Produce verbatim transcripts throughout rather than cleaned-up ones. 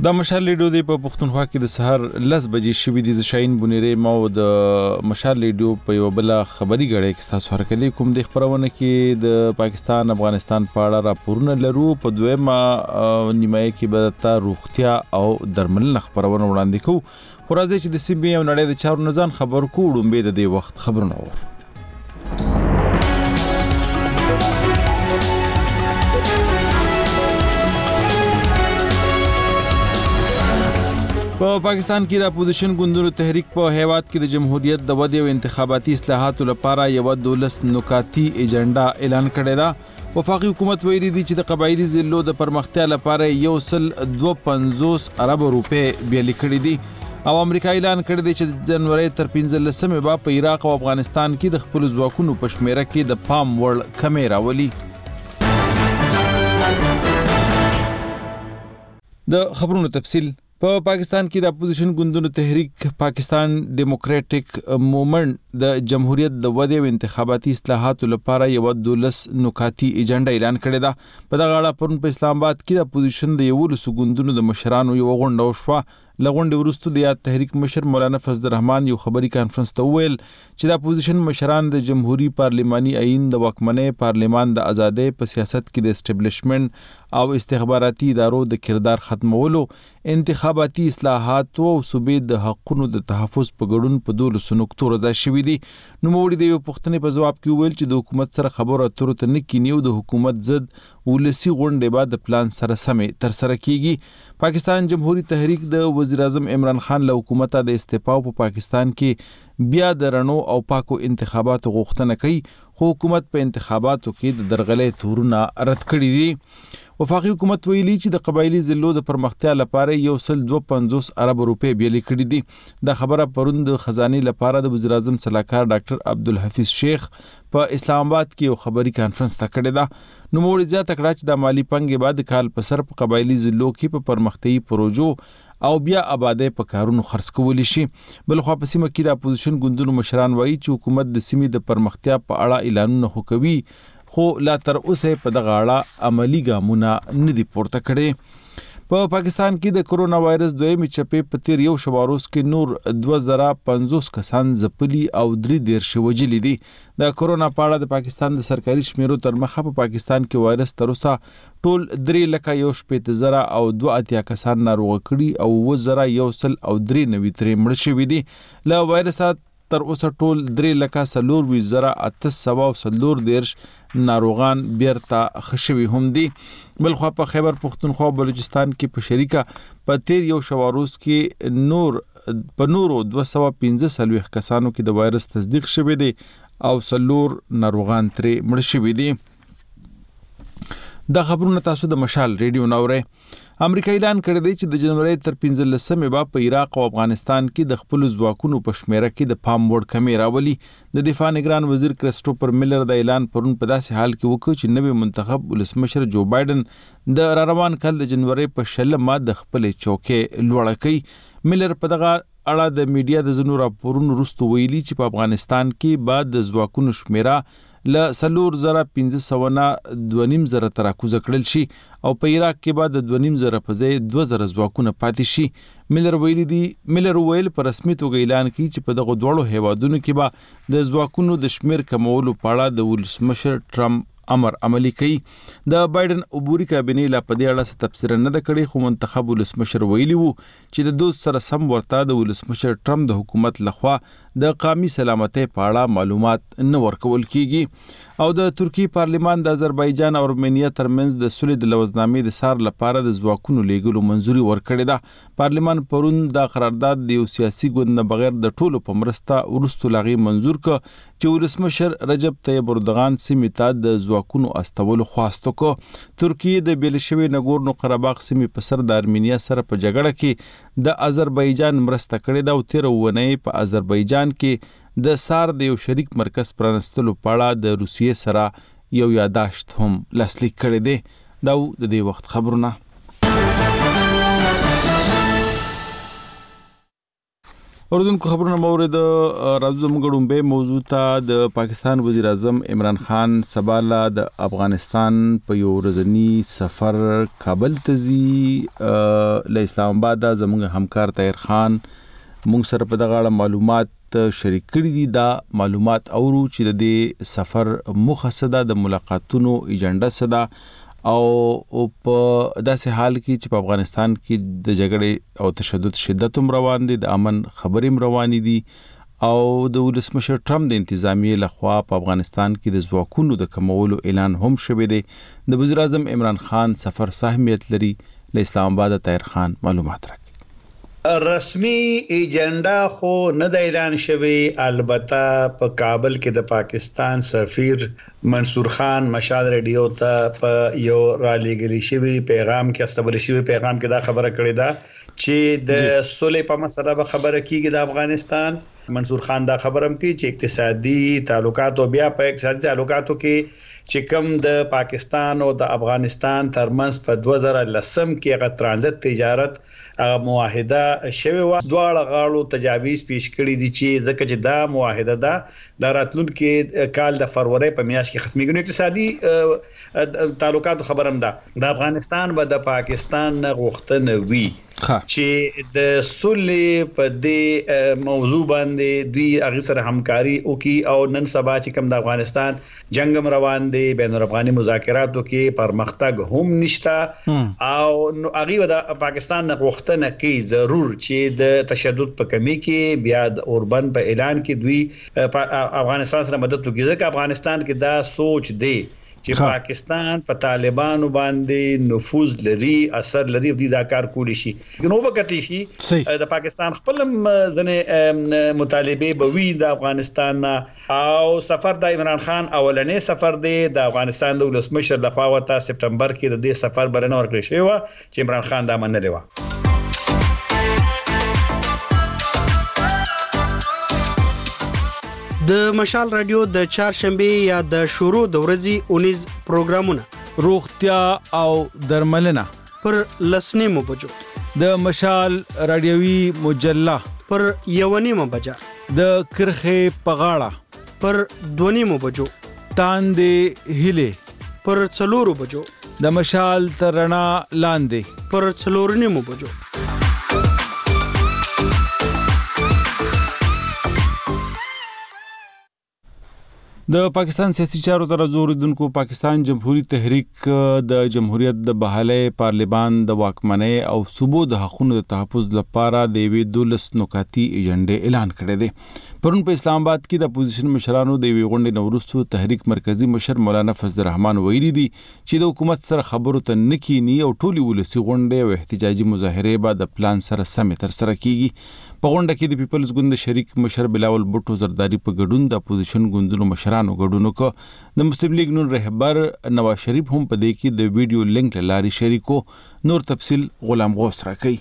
د مشال ریډیو دی په پښتونخوا کې د سحر لس بجې شوې دي. شاهین بونیری ما د مشال ریډیو په یو بل خبري غړې کې تاسو هرکلی کوم د خبرونه کې د پاکستان افغانستان په اړه راپورونه لرو. په دویمه نیمایي کې به د روغتیا او درملنه خبرونه وړاندې کوو. خو راځي چې د سی بي او نړۍ د چارو نزان خبر کوو. ډومبه د دې وخت خبرونه ور په پاکستان کې د اپوزیشن ګوندونو تحریک په هیواد کې د جمهوریت د ودې او انتخاباتي اصلاحاتو لپاره یو دولس نکاتي ایجنډا اعلان کړی دا. وفاقي حکومت ویلي دی چې د قبایلی ضلعو د پرمختیا لپاره یو سل دوه پنځوس ارب روپۍ بیلې کړې دي او امریکا اعلان کړی دی چې د جنوري تر پنځلسمې به په عراق او افغانستان کې د خپل ځواکونو په شمیره کې د پام وړ کمې راولي. د خبرونو تفصیل په پاکستان کې د اپوزیشن ګوندونو تحریک پاکستان ډیموکراټک موومنټ د جمهوریت د ودې او انتخاباتي اصلاحاتو لپاره یو دولس نکاتي ایجنډا اعلان کړی دا. په دغه اړه پرون په اسلام آباد کې د اپوزیشن د یو لسو ګوندونو د مشرانو یو غونډه وشوه. لغونډې وروسته د یاد تحریک مشر مولانا فضل الرحمن یو خبري کانفرنس ته وویل چې د اپوزیشن مشران د جمهوریت پارلیماني آئین د واکمنۍ پارلیمان د ازادۍ په سیاست کې د اسټابلیشمنت او استخباراتي ادارو د کردار ختمولو، انتخاباتي اصلاحات او صوبې د حقونو د تحفظ په ګډون په دولسو نقطو رضا شوي دي. نو موږ د یو پوښتنې په جواب کې وویل چې د حکومت سره خبرو اترو ته نه کینی او د حکومت ضد ولسی غونډې بعد د پلان سره سمې تر سره کیږي. پاکستان جمهوریت تحریک د وزیر اعظم عمران خان له حکومت د استعفا په پاکستان کې بیا د رڼو او پاکو انتخاباتو غوښتنه کوي، خو حکومت په انتخاباتو کې د درغلۍ تورونه رد کړي دي. وفاقي حکومت ویلي چې د قبایلی ضلعو د پرمختیا لپاره یو سل دوه پنځوس ارب روپۍ بیلې کړي دي. دا خبره پرون د خزانې لپاره د وزیر اعظم صلاحکار ډاکټر عبدالحفیظ شیخ په اسلام آباد کې یو خبري کانفرنس ته کړې ده. نو موږ زیاته کړه چې د مالی پنګې بعد کال په سر په قبایلی ضلعو کې په پرمختیايي پروژو او بیا آبادی په کارونو خرڅ کولی شي. بل خو په سیمه کې د اپوزیشن ګوندونو مشران وایي چې حکومت د سیمې د پرمختیا په اړه اعلانونه خو کوي، خو لا تر اوسه په دغه اړه عملی ګامونه نه دي پورته کړي. په پاکستان کې د کرونا وایرس دویمې چپې په تیر یو شواروز کې نور دوه زره پنځوس کسان ځپلي او درې دېرش وژلي دي. د کرونا په اړه د پاکستان د سرکاري شمیرو تر مخه په پاکستان کې وایرس تر اوسه ټول درې لکه یو شپېته زره او دوه اتیا کسان ناروغه کړي او اووه زره یو سل او درې نوي ترې مړه شوي دي. له وایرسه تر اوسه ټول درې لکه څلور ویشت زره اته سوه او څلور دېرش ناروغان بیرته ښه شوي هم دي. بلخوا په خیبر پښتونخوا او بلوچستان کې په شریکه په تیر یو شواروز کې نور په نورو دوه سوه پنځه څلوېښت کسانو کې د وایرس تصدیق شوی دی او څلور ناروغان ترې مړه شوي دي. دا خبرونه تاسو د مشال ریډیو نورئ. امریکا اعلان کړی دی چې د جنوري تر پنځلسمې به په عراق او افغانستان کې د خپل ځواکونو په شمیره کې د پام وړ کمې راولي. د دفاع نگران وزیر کرسټوفر میلر د اعلان پرون په داسې حال کې وکړ چې نوی منتخب ولسمشر جو بایدن د را روان کال د جنوري په شلمه د خپل چوکۍ لوړه کوي. میلر په دغه اړه د میډیا د ځینو راپورونو وروسته ویلي چې په افغانستان کې بعد د ځواکونو شمیره له څلور زره پنځه سوه نه دوه نیم زره ته راکوزه کړل شي او په عراق کې بعد د دوه نیم زره په ځای دوه زره ځواکونه پاتې شي. میلر ویلي دی میلر ویل په رسمي توګه اعلان کړي چې په دغه دواړو هیوادونو کې به د ځواکونو د شمیر کمولو په اړه د ولسمشر ټرمپ امر عملی کوي. د بایدن عبوري کابینې لا په دې اړه څه تبصره نه ده کړې، خو منتخب ولسمشر ویلي وو چې د دوست سره سم ورته د ولسمشر ټرمپ د حکومت لخوا د قومي سلامتۍ په اړه معلومات نه ورکول کیږي. او د ترکی پارلیمان د آذربایجان او ارمینیا ترمنځ د صلح د لوزنامې د سار لپاره د ځواکونو لیږلو منځوري ورکړې ده. پارلیمان پرون دا قرارداد د یو سیاسي ګوند نه بغیر د ټولو په مرسته وروسته لاغي منځور ک چې ولسمشر رجب طیب اردوغان سیمې ته د ځواکونو استولو خواست وکړ. ترکیه د بیل شوي نګورنو قرهباغ سیمې په سر د ارمینیا سره په جګړه کې د آذربایجان مرسته کړې ده او تیر ونې په آذربایجان کې د سار د یو شریک مرکز پرانستلو په اړه د روسیې سره یو یاداشت هم لاسلیک کړی دی. دا د دې وخت خبرونه. اوردونکو خبرونه مورد راځو زموږ ډومبه موضوع ته د پاکستان وزیر اعظم عمران خان سباله د افغانستان په یو ورځنی سفر کابل ته ځي له اسلام آباد زموږ همکار طاهر خان موږ سره په دغه معلومات شریک کړي دي. دا معلومات اورو چې د دې سفر موخه څه ده، د ملاقاتونو ایجنډا څه ده، او په داسې حال کې چې په افغانستان کې د جګړې او تشدد شدت هم روان دي، د امن خبرې هم روانې دي، او د ولسمشر ټرمپ د انتظامیې لخوا په افغانستان کې د ځواکونو د کمولو اعلان هم شوی دی. د وزیر اعظم عمران خان سفر څه اهمیت لري؟ له اسلام آباد طاهر خان معلومات راکړي. رسمي ایجنډا خو نه د اعلان شوی، البته په کابل کې د پاکستان سفیر منصور خان مشال ریډیو ته په یو رالېګلی شوی پیغام کې استبل شوی پیغام کې دا خبره کړې ده چې د صلح په مسله به خبره کیږي د افغانستان. منصور خان دا خبرم کوي چې اقتصادي تعلقات او بیا په اقتصادي تعلقاتو کې چې کوم د پاکستان او د افغانستان ترمنځ په دوه زره لسم کې هغه ترانزیت تجارت معاهده شوی و، دواړه غاړو تجاویز پیش کړی دي چې ځکه چې دا معاهده ده د راتلونکي کال د فروری په میاشت کې ختمېږي. نو اقتصادي تعلقات خبرم ده د افغانستان به د پاکستان غوښتنه وی چې د صلح په دې موضوع باندې دوی هغه سره همکاري وکړي، او نن سبا چې کوم د افغانستان جنگ روان دي، بین الافغاني مذاکراتو کې پرمختګ هم نشته، او هغه د پاکستان غوښتنه کوي ضرور چې د تشدد په کمی کې بیا د اوربن په اعلان کې دوی افغانستان سره مدد وکړي، ځکه افغانستان کې دا سوچ دی چې پاکستان په طالبانو باندې نفوذ لري، اثر لري، د دا کار کولی شي. نو وکړي شي د پاکستان خپل ځنه مطالبه به وي د افغانستان، او سفر د عمران خان اولنې سفر دی د افغانستان د ولسمشر لخوا وته سپټمبر کې د دې سفر برنامه ورکړل شوی و چې عمران خان دا منلې و. د مشال رادیو د چهارشنبه یا د شروع د ورځې اونیز پروګرامونه روغتیا او درملنه پر لسنیمو بجو، د مشال رادیوي مجله پر یونیمو بجا، د کرخه پغاړه پر دونیمو بجو، تاندې هله پر څلورو بجو، د مشال ترنا لاندې پر څلورنیمو بجو. د پاکستان سیاسي چارو تر زوریدونکو پاکستان جمهوریت تحریک د جمهوریت د بحاله پارلیمان د واکمنۍ او صوبو د حقوقو د تحفظ لپاره د وی دولس نکاتی ایجنډا اعلان کړی دی. پرون په اسلام آباد کې د اپوزیشن مشرانو د وی غونډې نورستو تحریک مرکزی مشر مولانا فضل الرحمن ویلي دي چې د حکومت سره خبرو ته نکینی او ټولي ولسی غونډې او احتجاجي مظاهره به د پلان سره سم تر سره کیږي. په غونډه کې د پیپلز ګوند شریک مشر بلاول بوټو زرداری په ګډون د اپوزیشن ګوندونو مشرانو ګډون وکړ. د مسلم لیگ نون رهبر نواز شریف هم په دې کې د ویډیو لینک لاري شریکو. نور تفصیل غلام غوث راکړي.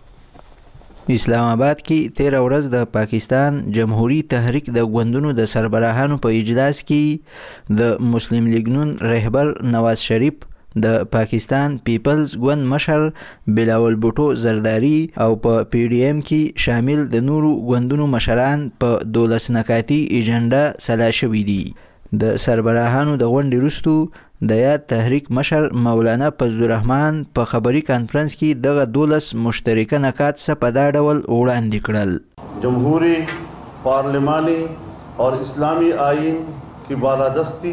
اسلام آباد کې تیر ورځ د پاکستان جمهوریت تحریک د ګوندونو د سربراهانو په اجلاس کې د مسلم لیگ نون رهبر نواز شریف، د پاکستان پیپلز ګوند مشر بلاول بوټو زرداری او په پی ډی ایم کې شامل د نورو ګوندونو مشران په دولس نکاتی ایجنډا سلا شوي دي. د سربراهانو د غونډې وروسته د یاد تحریک مشر مولانا فضل الرحمن په خبري کانفرنس کې دغه دولس مشترکه نکات څه په دا ډول وړاندې کړل. جمهوری پارلمانی اور اسلامی آئین کی بالادستی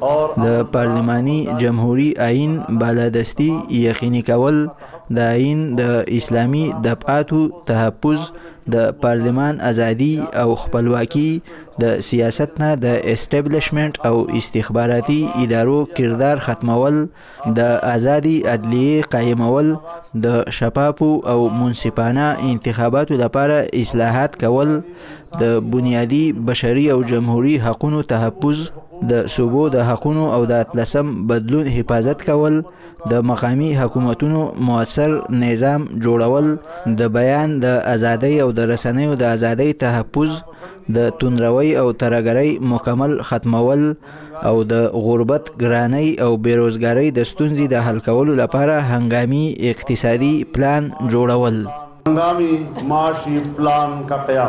د پارلماني جمهوری آئین بالادستی یقیني کول، د آئین د اسلامی دفعاتو تحفظ، د پارلمان ازادي او خپلواکي، د سیاست نه د اسټابلیشمنت او استخباراتي ادارو کردار ختمول، د ازادي عدلیه قائمول، د شفافو او منصفانه انتخاباتو لپاره اصلاحات کول، د بنیادی بشري او جمهوری حقوقو تحفظ، د صوبو د حقوقو او د اتلسم بدلون حفاظت کول، د مقامی حکومتونو موثر نظام جوړول، د بیان د ازادۍ او د رسنیو د ازادۍ تحفظ، د توندروي او ترهګرۍ مکمل ختمول، او د غربت، ګرانۍ او بیروزګارۍ د ستونزې د حل کولو لپاره هنګامي اقتصادي پلان جوړول. هنګامي معاشي پلان کا قیام.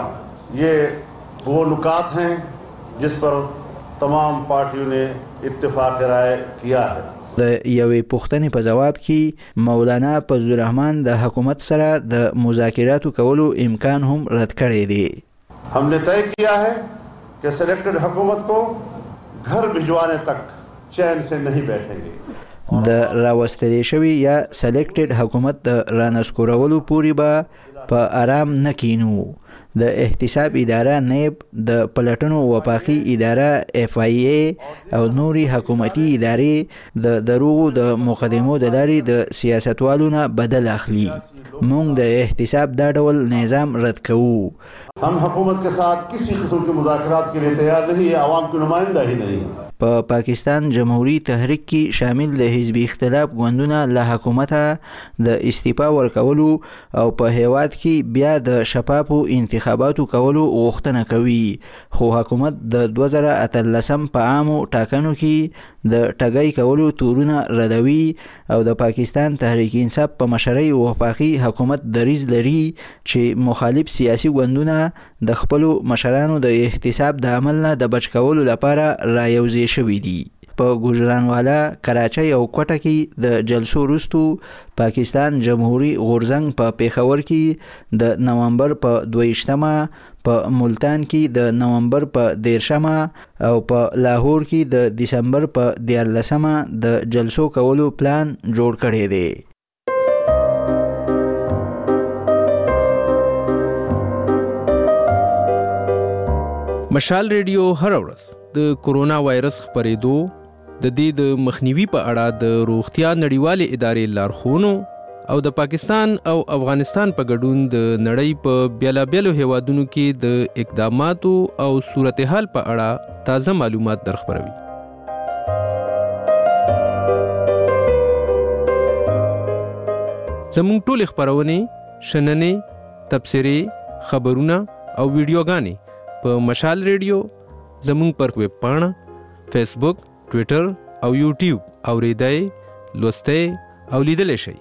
ये वो नुकात हैं जिस पर तमाम पार्टियों ने इत्तेफाक राय किया है। د یوې پوښتنې په جواب کې مولانا فضل الرحمن د حکومت سره د مذاکراتو کولو امکان هم رد کړی دی. हमने तय किया है कि सिलेक्टेड हुकूमत को घर भिजवाने तक चैन से नहीं बैठेंगे. د راوستلې شوی یا سلیکټډ حکومت د رانسکورولو پورې به په آرام نه کینو. د احتساب اداره نیب، د پلټنو وفاقي اداره اف آی ای او نوري حکومتي ادارې د دروغو د مقدمو د لارې د سیاستوالو نه بدل اخلي. موږ د احتساب دا ډول نظام رد کوو. हम हुकूमत के साथ किसी किस्म के मुज़ाकरात के लिए तैयार नहीं है, आवाम की नुमाइंदा ही नहीं. په پاکستان جمهوری تحریک کې شامل د حزب اختلاف ګوندونه له حکومته د استعفا ورکولو او په هیواد کې بیا د شفافو انتخاباتو کولو غوښتنه کوي، خو حکومت د دوه زره اتلسم په عامو ټاکنو کې د ټګۍ کولو تورونه ردوي او د پاکستان تحریک انصاف په مشرۍ وفاقي حکومت دریځ لري چې مخالف سیاسي ګوندونه د خپلو مشرانو د احتساب د عمل نه د بچ کولو لپاره رایوځي شوي دي. په ګوجرانوالا، کراچۍ او کوټه کې د جلسو وروستو پاکستان جمهوری غورځنګ په پیښور کې د نومبر په دویشتمه، په ملتان کې د نومبر په دیرشمه او په لاهور کې د دسمبر په دیارلسمه د جلسو کولو پلان جوړ کړی دی. مشال ریډیو هر ورځ د کورونا وایرس خپرېدو، د دې د مخنیوي په اړه د روغتیا نړیوالې ادارې لارښوونو او د پاکستان او افغانستان په ګډون د نړۍ په بیلابیلو هیوادونو کې د اقداماتو او صورتحال په اړه تازه معلومات درخبروي. زموږ ټولې خپرونې، شننې، تبصرې، خبرونه او ویډیوګانې په مشال ریډیو، زموږ پر ویب پاڼه، فیسبوک، ټویټر او یوټیوب اوریدای، لوستای او لیدلی شئ.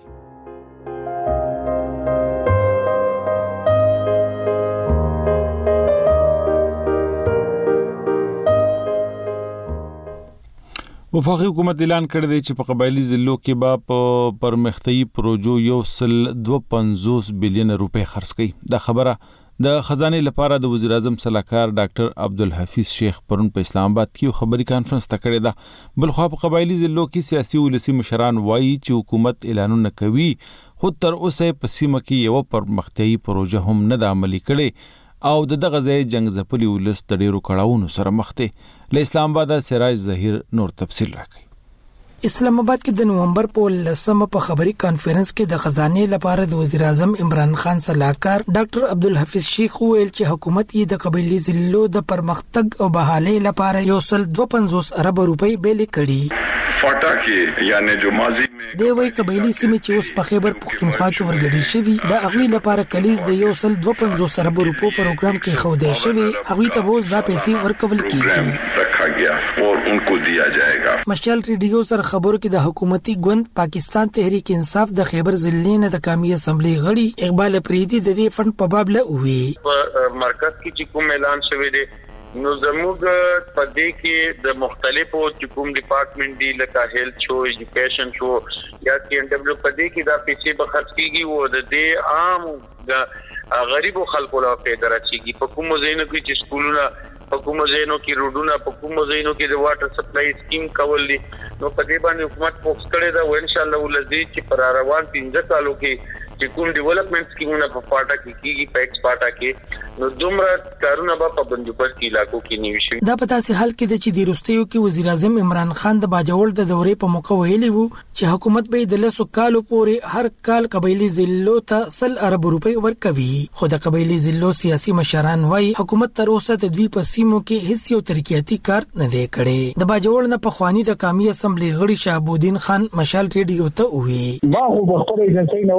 وفاقي حکومت اعلان کړی دی چې په قبایلی ضلعو کې به په پرمختیایي پروژو یو سل دوه پنځوس بلین روپۍ خرڅ کړي. دا خبره د خزانه لپاره د وزیر اعظم صلاحکار ډاکټر عبدالحفیظ شیخ پرون په اسلام آباد کې خبري کانفرنس ته کړې ده. بل خو په قبایلی ضلعو کې سیاسي ولسی مشران وایي چې حکومت اعلانونه کوي، خو تر اوسه په سیمه کې یو پرمختیایي پروژه هم نه د عملي کړي او د دغه ځای جنگ ځپلي ولس د ډیرو کړاوونو سره مخ دی. له اسلام آباد سراج ظهیر نور تفصیل راکړي. اسلام آباد کې د نومبر په لسمه په خبري کانفرنس کې د خزانه لپاره د وزیر اعظم عمران خان صلاحکار ډاکټر عبدالحفیظ شیخ ویل چې حکومت یې د قبایلی ضلعو د پرمختګ او بحالۍ لپاره یو سل دوه پنځوس ارب روپۍ بیلې کړي. فاټا کې یعنی جو ماضی د وی قبایلی سیمې چې اوس په خیبر پختونخوا کې ورګډې شوی د اغوی لپاره کلیز د یو سل دوه پنځوس ارب روپو پروګرام کې خوده شوی، اغوی ته اوس دا پیسې ورکول کیږي رکھا گیا اور ان کو دیا جائے گا. مشال ریډیو سره خبرو کې د حکومتي ګوند پاکستان تحریک انصاف د خیبر ضلع نه د قومي اسمبلی غړي اقبال پریدي د دې فند په باب له وی په مرکز کې چې کوم اعلان شوی دی نو زموږ په دې کې د مختلفو کوم ډپارټمنټ دی لکه هیلث شو، ایجوکیشن شو یا سی ان ډبلیو په دې کې دا پیسې به خرڅ کیږي او د دې عام د غریبو خلکو لپاره پیدا راځي. په کوم ځایونو کې چې سکولونه، په کوم ځایونو کې روډونه، په کوم ځایونو کې د واټر سپلای سکیم کول دي، نو په دې باندې حکومت فوکس کړی دا او ان شاء الله ولزي چې پر روان پنځه کالو کې چې کوم ډیولپمنٹ سکیمونه په پاټا کې کیږي، په ایکس پاټا کې نو دومره کارونه به په بندوبست کې علاقو کې نیوي شي. دا پتا سي حال کې د چې د روستیو کې وزیر اعظم عمران خان د باجوړ د دورې په موقع ویلي وو چې حکومت به د لسو کالو پورې هر کال قبایلی ضلعو ته سل ارب روپۍ ورکوي، خو د قبایلی ضلعو سیاسي مشران وايي حکومت تر اوسه د دوی په سیمو کې هیڅ یو ترقیاتي کار نه دی کړی. د باجوړ نه په خواني د قومي اسمبلی غړي شهابالدین خان مشال ریډیو ته وی ما خو بختر ایجنسی نه والا تر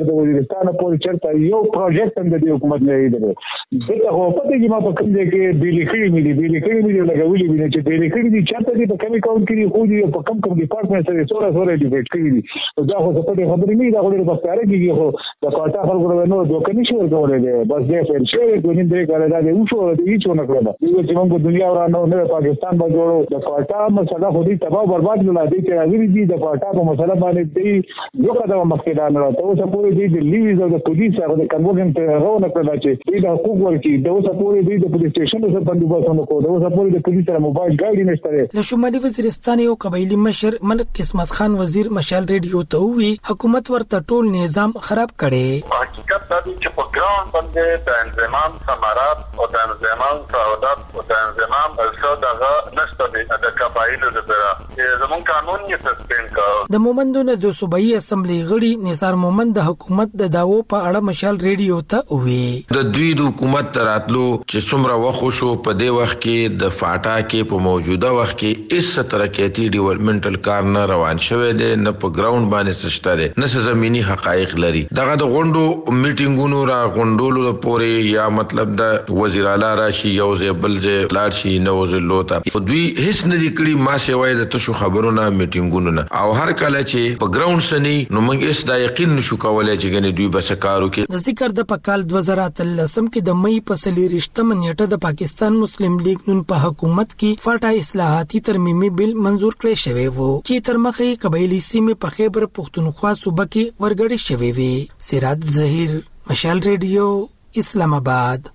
د وزیرستان پورې چرته یو پروجیکټ هم د حکومت نه دی دغه هو پته چې ما په کوم ځای کې بیل کړی مې دی بیل کړی مې دی لګولې مې چې بیل کړی دي چرته دي په کومي کاون کې خو دي په کم کم ډپارټمنټ سره سره سره ډیبیټ کړی دي دا خو څه په خبرې نه دا خو د بستاره کې خو د کوټا خلکو نو دوه کني شو ورکولې دي بس دې فیر شوی د نیم درې کال دا دی وشو د هیڅ ونه کړل دوی چې موږ دنیا ورانو نه پاکستان باندې جوړو د کوټا مسله خو دې تباہ برباد نه لادي چې راغلي دي د کوټا په مسله باندې دې یو قدم مخکې دا نه راته اوس پورې دې د لیویز او د پولیس هغه د کنوګن ته راونه کړل چې دې د حقوق ورکی د اوس پورې دې د پولیس سټیشن سره بندوبست نه کوو د اوس پورې د پولیس سره موبایل ګاډي نشته. له شمالي وزیرستان یو قبایلی مشر ملک قسمت خان وزیر مشال ریډیو ته وی حکومت ورته ټول نظام خراب کړي. حقیقت دا چې په ګراوند باندې د انضمام ثمرات او د انضمام سعادت او د انضمام څه دغه نشته د قبایلو لپاره زمون قانون یې سسپند کړ. د مومندونو د صوبایي اسمبلی غړي نثار مومند د حکومت د داوو په اړه مشال ریډیو ته وی د دوی د حکومت تراتلو چې څومره وخت شو په دې وخت کې د فاټا کې په موجوده وخت کې اس ترقیاتی ډیولپمنټل کار نه روان شوی دی نه په ګراوند باندې سشته دی نه زميني حقایق لري. دغه د غونډو میټینګونو را غونډولو لپاره یا مطلب د وزیر اعلی راشي یو ځبل ځ لاړ شي نو زلوتا دوی هیڅ نه دی کړی ما سیوای د تاسو خبرونه میټینګونو نه او هر کله چې په ګراوند سني نو موږ اس دا یقین نشو کولای چې ګنې دوی بس کارو کې. د ذکر د پکال دوه زره اتلسم کې د مې په سلیریشتم نیټه د پاکستان مسلم لیگ نن په حکومت کې فاټا اصلاحاتي ترمیمي بل منزور کړی شوی وو چې تر مخې قبایلی سیمه په خیبر پختونخوا صوبه کې ورګړی شوی وي. سراج ظهیر مشال ریډیو اسلام آباد.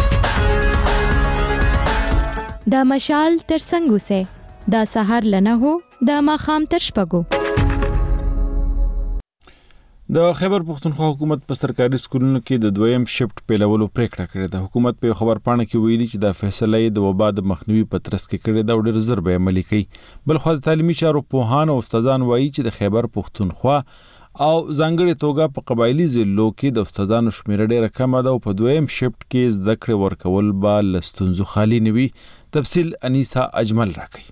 دا مشال تر څنګه سه دا سحر لنه هو دا ماخام تر شپګو. د خیبر پختونخوا حکومت په سرکاري سکولونو کې د دویم شفټ پیلولو پریکړه کړې ده. حکومت په خبر پاڼه کې ویلي چې دا فیصله یې د وبا د مخنیوي په ترڅ کې کړې ده او ډېر زر به عملي کوي. بل خو د تعلیمي چارو پوهان او استادان وایي چې د خیبر پختونخوا او ځانګړي توګه په قبایلی ضلعو کې د استادانو شمېر ډېر کم ده او په دویم شفټ کې زده کړې ورکول به له ستونزو خالي نه وي. تفصیل انیسا اجمل راکوي.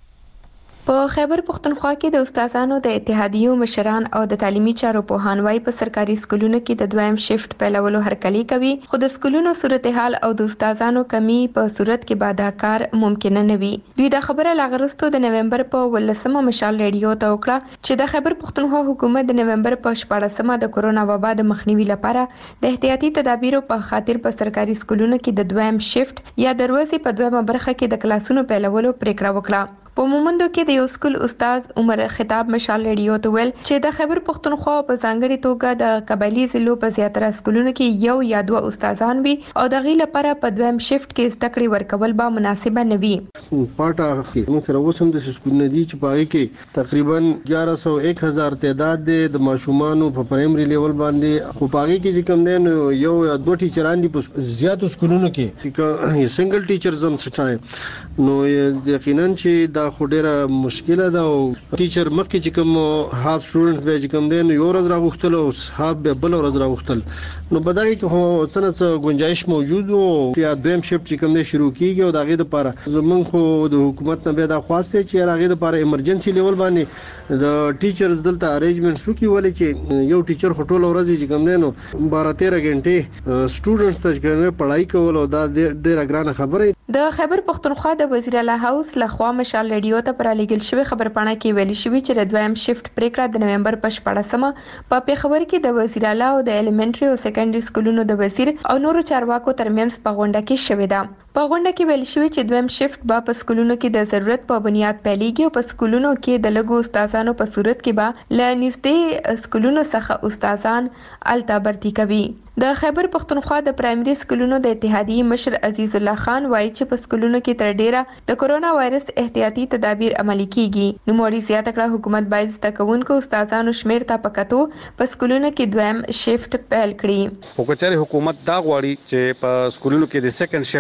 په خیبر پختونخوا کې د استادانو د اتحادیو مشران او د تعلیمي چارو پوهان وايي په سرکاري سکولونو کې د دویم شفټ پیلولو هرکلی کوي خو د سکولونو صورتحال او د استادانو کمی په صورت کې بادا کار ممکن نه وي. دوی د خبره لاغرستو د نومبر په ولسمه مشال ریډیو ته وکړه چې د خیبر پختونخوا حکومت د نومبر په شپاړسمه د کورونا وبا د مخنیوي لپاره د احتیاطي تدابیرو په خاطر په سرکاري سکولونو کې د دویم شفټ یا د ورځې په دویمه برخه کې د کلاسونو پیلولو پریکړه وکړه. په مومندو کې د یو سکول استاد عمر خطاب مشال ریډیو ته ویل چې د خیبر پختونخوا په ځانګړي توګه د قبایلی ضلعو په زیاتره سکولونو کې یو یا دوه استادان وي او د غي لپاره په دویم شفټ کې زده کړې ورکول به مناسب نه وي. پاټا کې موږ سره وسم د سکولونو دي چې پاره کې تقریبا اګیارہ سو ایک هزار تعداد د ماشومان په پرایمري لیول باندې په پاره کې چې کم دي نو یو یا دوه ټیچران دي په زیاتو سکولونو کې چې سنگل ټیچر زم سټای نو یقینا چې دا خو ډیره مشکله ده او ټیچر مخکې چې کوم هاف سټوډنټ به چې کوم دی نو یو ورځ راغوښتل او هاف به بل ورځ راغوښتل نو په دغه کې خو څه گنجائش موجود او یا دویم شفټ چې کوم دی شروع کیږي او دغه لپاره زمون خو د حکومت نه به دا خواسته چې هغه لپاره ایمرجنسي لیول باندې د ټیچرز دلته ارینجمنټس وکي ولې چې یو ټیچر خټول ورځ چې کوم دی نو بارہ تیرہ غنټه سټوډنټس ته چې پڑھائی کول او دا ډیره ګرانه خبره. د خیبر پختونخوا د وزیر اعلی هاوس لخوا مشال ریډیو ته پر لګل شوی خبرپاڼه کې ویل شوی چې د دویم شفټ پریکړه د نومبر په شپاړسمه په پیښور کې د وزیر اعلی او د الیمنټري او سیکنډري سکولونو د وزیر او نورو چارواکو ترمنځ په غونډه کې شوې ده. په غونډه کې ویل شوی چې دویم شفټ به په سکولونو کې د ضرورت په بنیاد پیلېږي او په سکولونو کې د لګو استادانو په صورت کې به ل نږدې سکولونو څخه استادان الته برتي کوي. د خیبر پختونخوا د پرایمري سکولونو د اتحادیې مشر عزیز الله خان وایي چې په سکولونو کې تر ډیره د کورونا وایرس احتیاطي تدابیر عملي کیږي. نو موري زیاته کړه حکومت باید زده کوونکو استادانو شمیر ته پکاتو په سکولونو کې دویم شفټ پیل کړي. حکومت حکومت دا غواړي چې په سکولونو کې د سیکنډ شفټ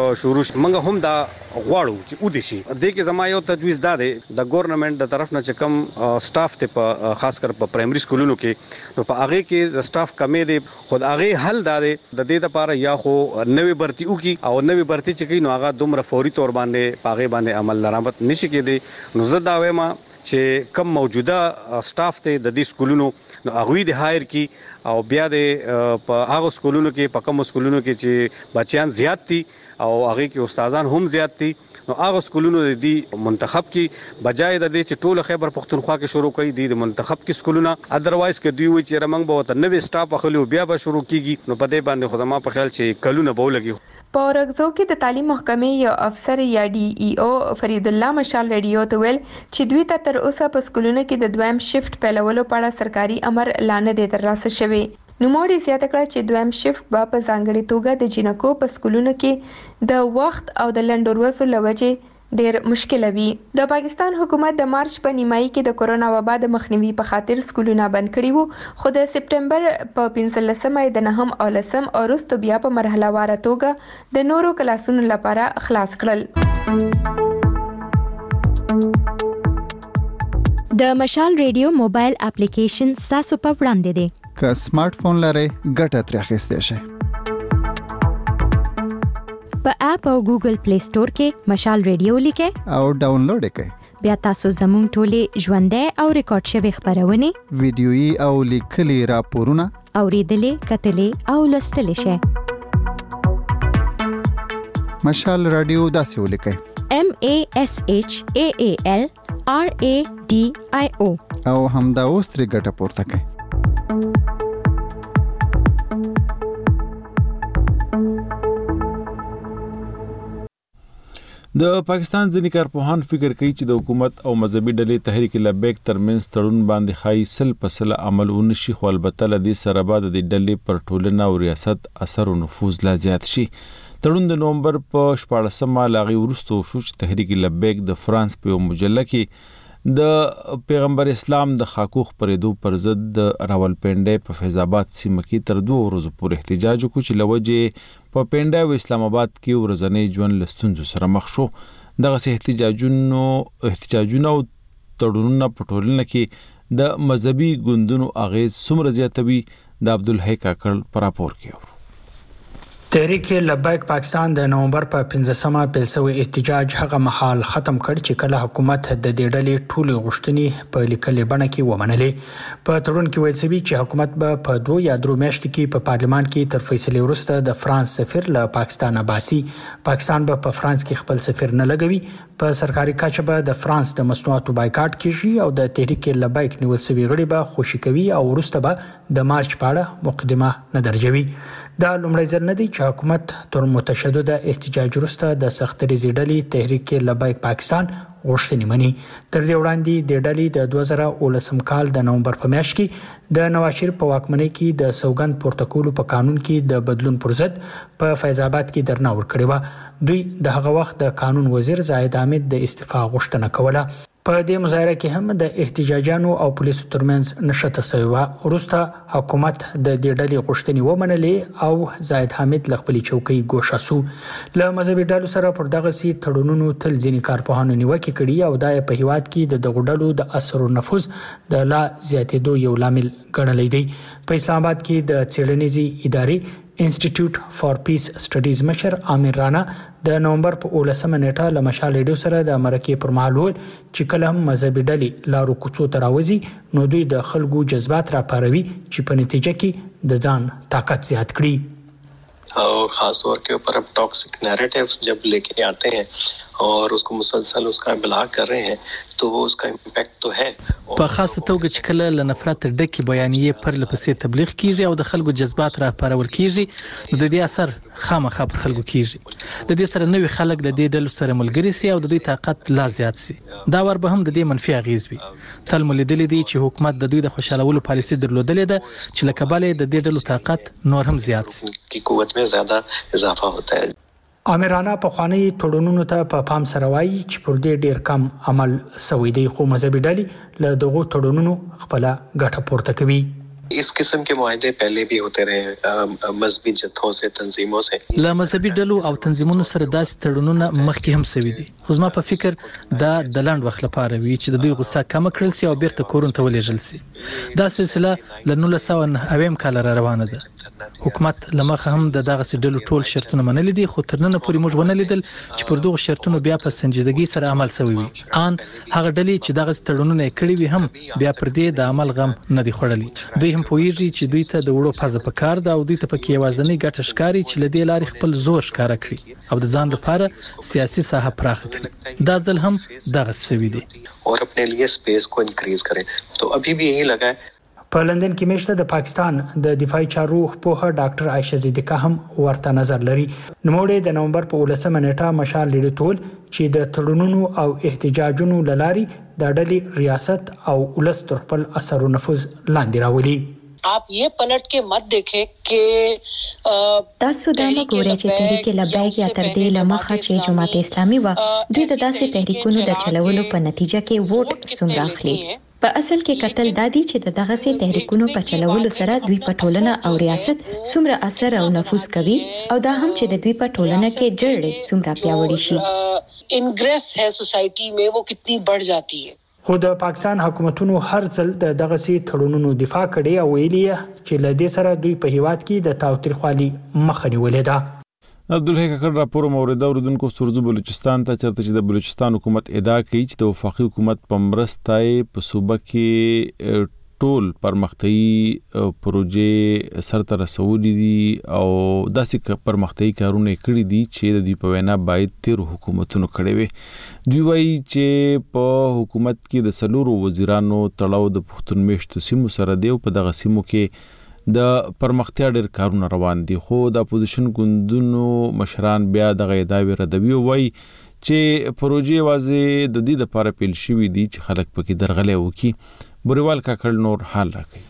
شروع منګه هم دا غواړو چې ودی شي. د کې زما یو تجویز دا دی د ګورنمنت د طرف نه چې کم سټاف ته په خاص کر په پرایمري سکولونو کې نو په هغه کې د سټاف کمې دی خود هغه حل دا دی د دې لپاره یا خو نوې برتی وکي او نوې برتی چې کوي نو هغه دومره فوري تور باندې پاغه باندې عمل درآمد نشي کېدی. نو زه دا وایم چې کم موجوده سټاف ته د دې سکولونو نو هغه د هایر کی او بیا د په هغه سکولونو کې په کوم سکولونو کې چې بچیان زیات دي او هغه کې استادان هم زیات دي نو هغه سکولونو د منتخب کې بجای د دې چې ټول خیبر پختونخوا کې شروع کړي د منتخب کې سکولونه ادروایز کې دوی و چې رمنګ به وته نوې سټاف اخلي بیا به شروع کیږي نو په دې باندې خدما په خیال چې کلونه به ولګي. په اورګزو کې د تعلیم محکمې یو افسر یا ډي ای او فرید الله مشال ریډیو ته ویل چې دوی ته تر اوسه په سکولونو کې د دویم شفت پیلولو په اړه سرکاري امر لاندې دی ترلاسه شوی. نوموړي زیاته کړه چې دویم شفت به په ځانګړي توګه د جنکو په سکولونو کې د وخت او د لنډ ورځو لوجې ډېر مشکل وي. د پاکستان حکومت د مارچ په نیمایي کې د کورونا وبا د مخنیوي په خاطر سکولونه بند کړي وو خو د سپټمبر په پنځلسمه د نهم او لسم او وروسته بیا په مرحله واره توګه د نورو کلاسونو لپاره خلاص کړل. د مشال ریډیو موبایل اپلیکیشن ستاسو په وړاندې دی. که سمارټ فون لرئ ګټه ترې اخیستی شئ. په اپ او ګوګل پلی سٹور کې مشال ریډیو لیکئ او ډاونلوډ یې کړئ. بیا تاسو زموږ ټولې ژوندۍ او ریکارډ شوي خبرونه ویډیويي او لیکلي راپورونه اوریدلې کتلې او لوستلې شئ. مشال رادیو داسې ولیکئ M A S H A A L R A D I O او همدا اوس ترې ګټه پورته کړئ. د پاکستان ځینې کارپوهان فکر کوي چې د حکومت او مذهبي ډلې تحریک لبیک ترمنځ تړون باندې خای سل په سل عمل ونشي خو البته لدی سره بعد د ډلې پر ټولنه او ریاست اثر او نفوذ لا زیات شي. تړون د نومبر په شپاړسمه لاغي ورستو شو چې تحریک لبیک د فرانس په مجله کې د پیغمبر اسلام د خاکوخ پرېدو پر ضد د راولپنډي په فیض آباد سیمه کې تر دوه ورځې پورې احتجاج وکړ چې لوجه په پنډا او اسلام آباد کې ورځنی ژوند لستونزو سره مخ شو. دغه احتجاجونو احتجاجونو تړونونه په ټولنه کې د مذهبي ګوندونو اغیز څومره زیاتوي د عبدالحی کاکړ پر راپور کې. تحریک لبیک پاکستان د نومبر په پنځمه پیل شوی احتجاج هغه مهال ختم کړ چې کله حکومت د دې ډلې ټولې غوښتنې په لیکلې بڼه کې ومنلې. په تړون کې ویل شوی چې حکومت به په دوه یا درو میاشتو کې په پارلمان کې تر فیصلې وروسته د فرانس سفیر له پاکستان باسي. پاکستان به په فرانس کې خپل سفیر نه لګوي. په سرکاري کچه به د فرانس د مصنوعاتو بایکاټ کیږي او د تحریک لبیک نیول شوی غړي به خوشي کوي او وروسته به د مارچ په اړه مقدمه نه درجوي. دا لومړی ځل نه دی چې حکومت تر متشدد احتجاج وروسته د سخت ریزي ډلې تحریک لبیک پاکستان غوښتنې مني. تر دې وړاندې د ډلې د دوه زره ولسم کال د نومبر په میاشت کې د نواز شریف په واکمنۍ کې د سوګند پورته کولو په قانون کې د بدلون پر ضد په فیض آباد کې درنه ورکړې و. دوی د هغه وخت د قانون وزیر زاهد حامد د استعفا غوښتنه کوله. په دې مظاهره کې هم د احتجاجانو او پولیسو ترمنځ نښته شوې وه. وروسته حکومت د دې ډلې غوښتنې ومنلې او زاهد حامد له خپلې چوکۍ ګوښه سو. له مذهبي ډلو سره پر دغسې تړونونو تل ځینې کارپوهانو نیوکې کړي او دا یې په هیواد کې د دغو ډلو د اثر او نفوذ د لا زیاتېدو یو لامل ګڼلی دی. په اسلام آباد کې د څېړنیزې ادارې انسټیټیوټ فار پیس سټډیز مشر عامر رانا د نومبر په اولسمه نیټه له مشال ریډیو سره د مرکې پر مهال وویل چې کله هم مذهبي ډلې لارو کوڅو ته راوځي نو دوی د خلکو جذبات راپاروي چې په نتیجه کې د ځان طاقت زیات کړي اور خاص طور کے اوپر اب ٹاکسک نیریٹو جب لے کے آتے ہیں اور اس کو مسلسل اس کا ابلاغ کر رہے ہیں تو وہ اس کا امپیکٹ تو ہے. په خاصه توګه چې کله له نفرت ډکې بیانیې پر لپسې تبلیغ کیږي او د خلکو جذبات راپارول کیږي نو د دې اثر خامخا پر خلکو کیږي. د دې سره نوې خلک د دې ډلو سره ملګري سي او د دوی طاقت لا زیات سي. دا ور به هم د دې منفي اغیز وي. تل ملیدلې دي چې حکومت د دوی د خوشالولو پالیسي درلودلې ده چې لکه بل د دې ډلو طاقت نور هم زیات سي. کی قوت میں زیادہ اضافہ ہوتا ہے. امرانه په خوانی تړونونو ته په پام سره وایي چې پر دې ډیر کم عمل سوی دی خو مذهبي ډلې له دغو تړونونو خپل ګټه پورته کوي. इस किस्म के मुआहदे पहले भी होते रहे मजहबी जत्थों से, तंजीमों से। له مذهبي ډلو او تنظیمونو سره داسې تړونونه مخکې هم شوي دي، خو زما په فکر دا د لاند وخت لپاره وي چې د دوی غوسه کم کړل سي او بیرته کورونو ته ولېږل سي. دا سلسله له نولس سوه نهه اویا کال را روانه ده. حکومت لمخه هم د دغه سډلو ټول شرطونه منلي دي، خو تر نن پورې موږ ونه لیدل چې پر دغه شرطونو بیا په سنجیدګۍ سره عمل شوی وي. ان هغه ډلې چې دغه تړونونه کړي وي هم بیا پر دې د عمل غم نه دی خوړلي. دوی هم پوهیږي چې دوی ته د وړو پزه په کار ده او دوی ته پکې یوازنۍ ګټه ښکاري چې له دې لارې خپل زور ښکاره کړي او د ځان لپاره سیاسي ساحه پراخه کړي. دا ځل هم دغه سوي دي اور خپل لیے سپیس کو انکریز کړي. تو ابھی بھی یہی لگا ہے. په لندن کې میشته د پاکستان د دفاعي چارو په ډاکټر عائشه زیدکا هم ورته نظر لري. نوموړي د نومبر په ولسمه نیټه مشال لیدل ټول چې د تړونونو او احتجاجونو لاري د ډلې ریاست او ولس تر خپل اثر او نفوذ لاندې راولي. आप ये पलट के मत देखें कि تاسو دا نه ګورئ چې تحریک لبیک یا تر دې لمخه چې جماعت اسلامي و دوی د داسې تحریکونو د چلولو په نتیجه کې ووټ څومره اخلي. په اصل کې قتل دادی چې د دغه سي تحریکونو په چلولو سره دوی په ټولنه او ریاست څومره اثر او نفوذ کوي او دا هم چې د دوی په ټولنه کې جړې څومره پیاوړې شي. انګریس ہے سوسایټي میں وہ کتنی بڑھ جاتی ہے. خو د پاکستان حکومتونو هر ځل د دغه سي تړونونو دفاع کړي او ویلي چې له دې سره دوی په هیواد کې د تاوتریخوالي مخه نیولې ده. عبدالحی ککړ راپور مورده اوریدونکو سرزو بلوچستان ته چرته چې د بلوچستان حکومت ادعا کوي چې د وفاقي حکومت په مرسته په صوبه کې ټول پرمختیايي پروژې سرته رسولې دي او داسې پرمختیايي کارونه کړي دي چې د دوی په وینا باید تیر حکومتونو کړي وي. دوی وایي چې په حکومت کې د سلورو وزیرانو تړاو د پښتون میشتو سیمو سره دی او په دغه سیمو کې د پرمختیا ډېر کارونه روان دي، خو د اپوزیشن ګوندونو مشران بیا دغه ادعاوې ردوي او وایي چې پروژې یوازې د دې لپاره پیل شوي دي چې خلک پکې درغلې وکړي. بوریوال کاکړ نور حال راکوي.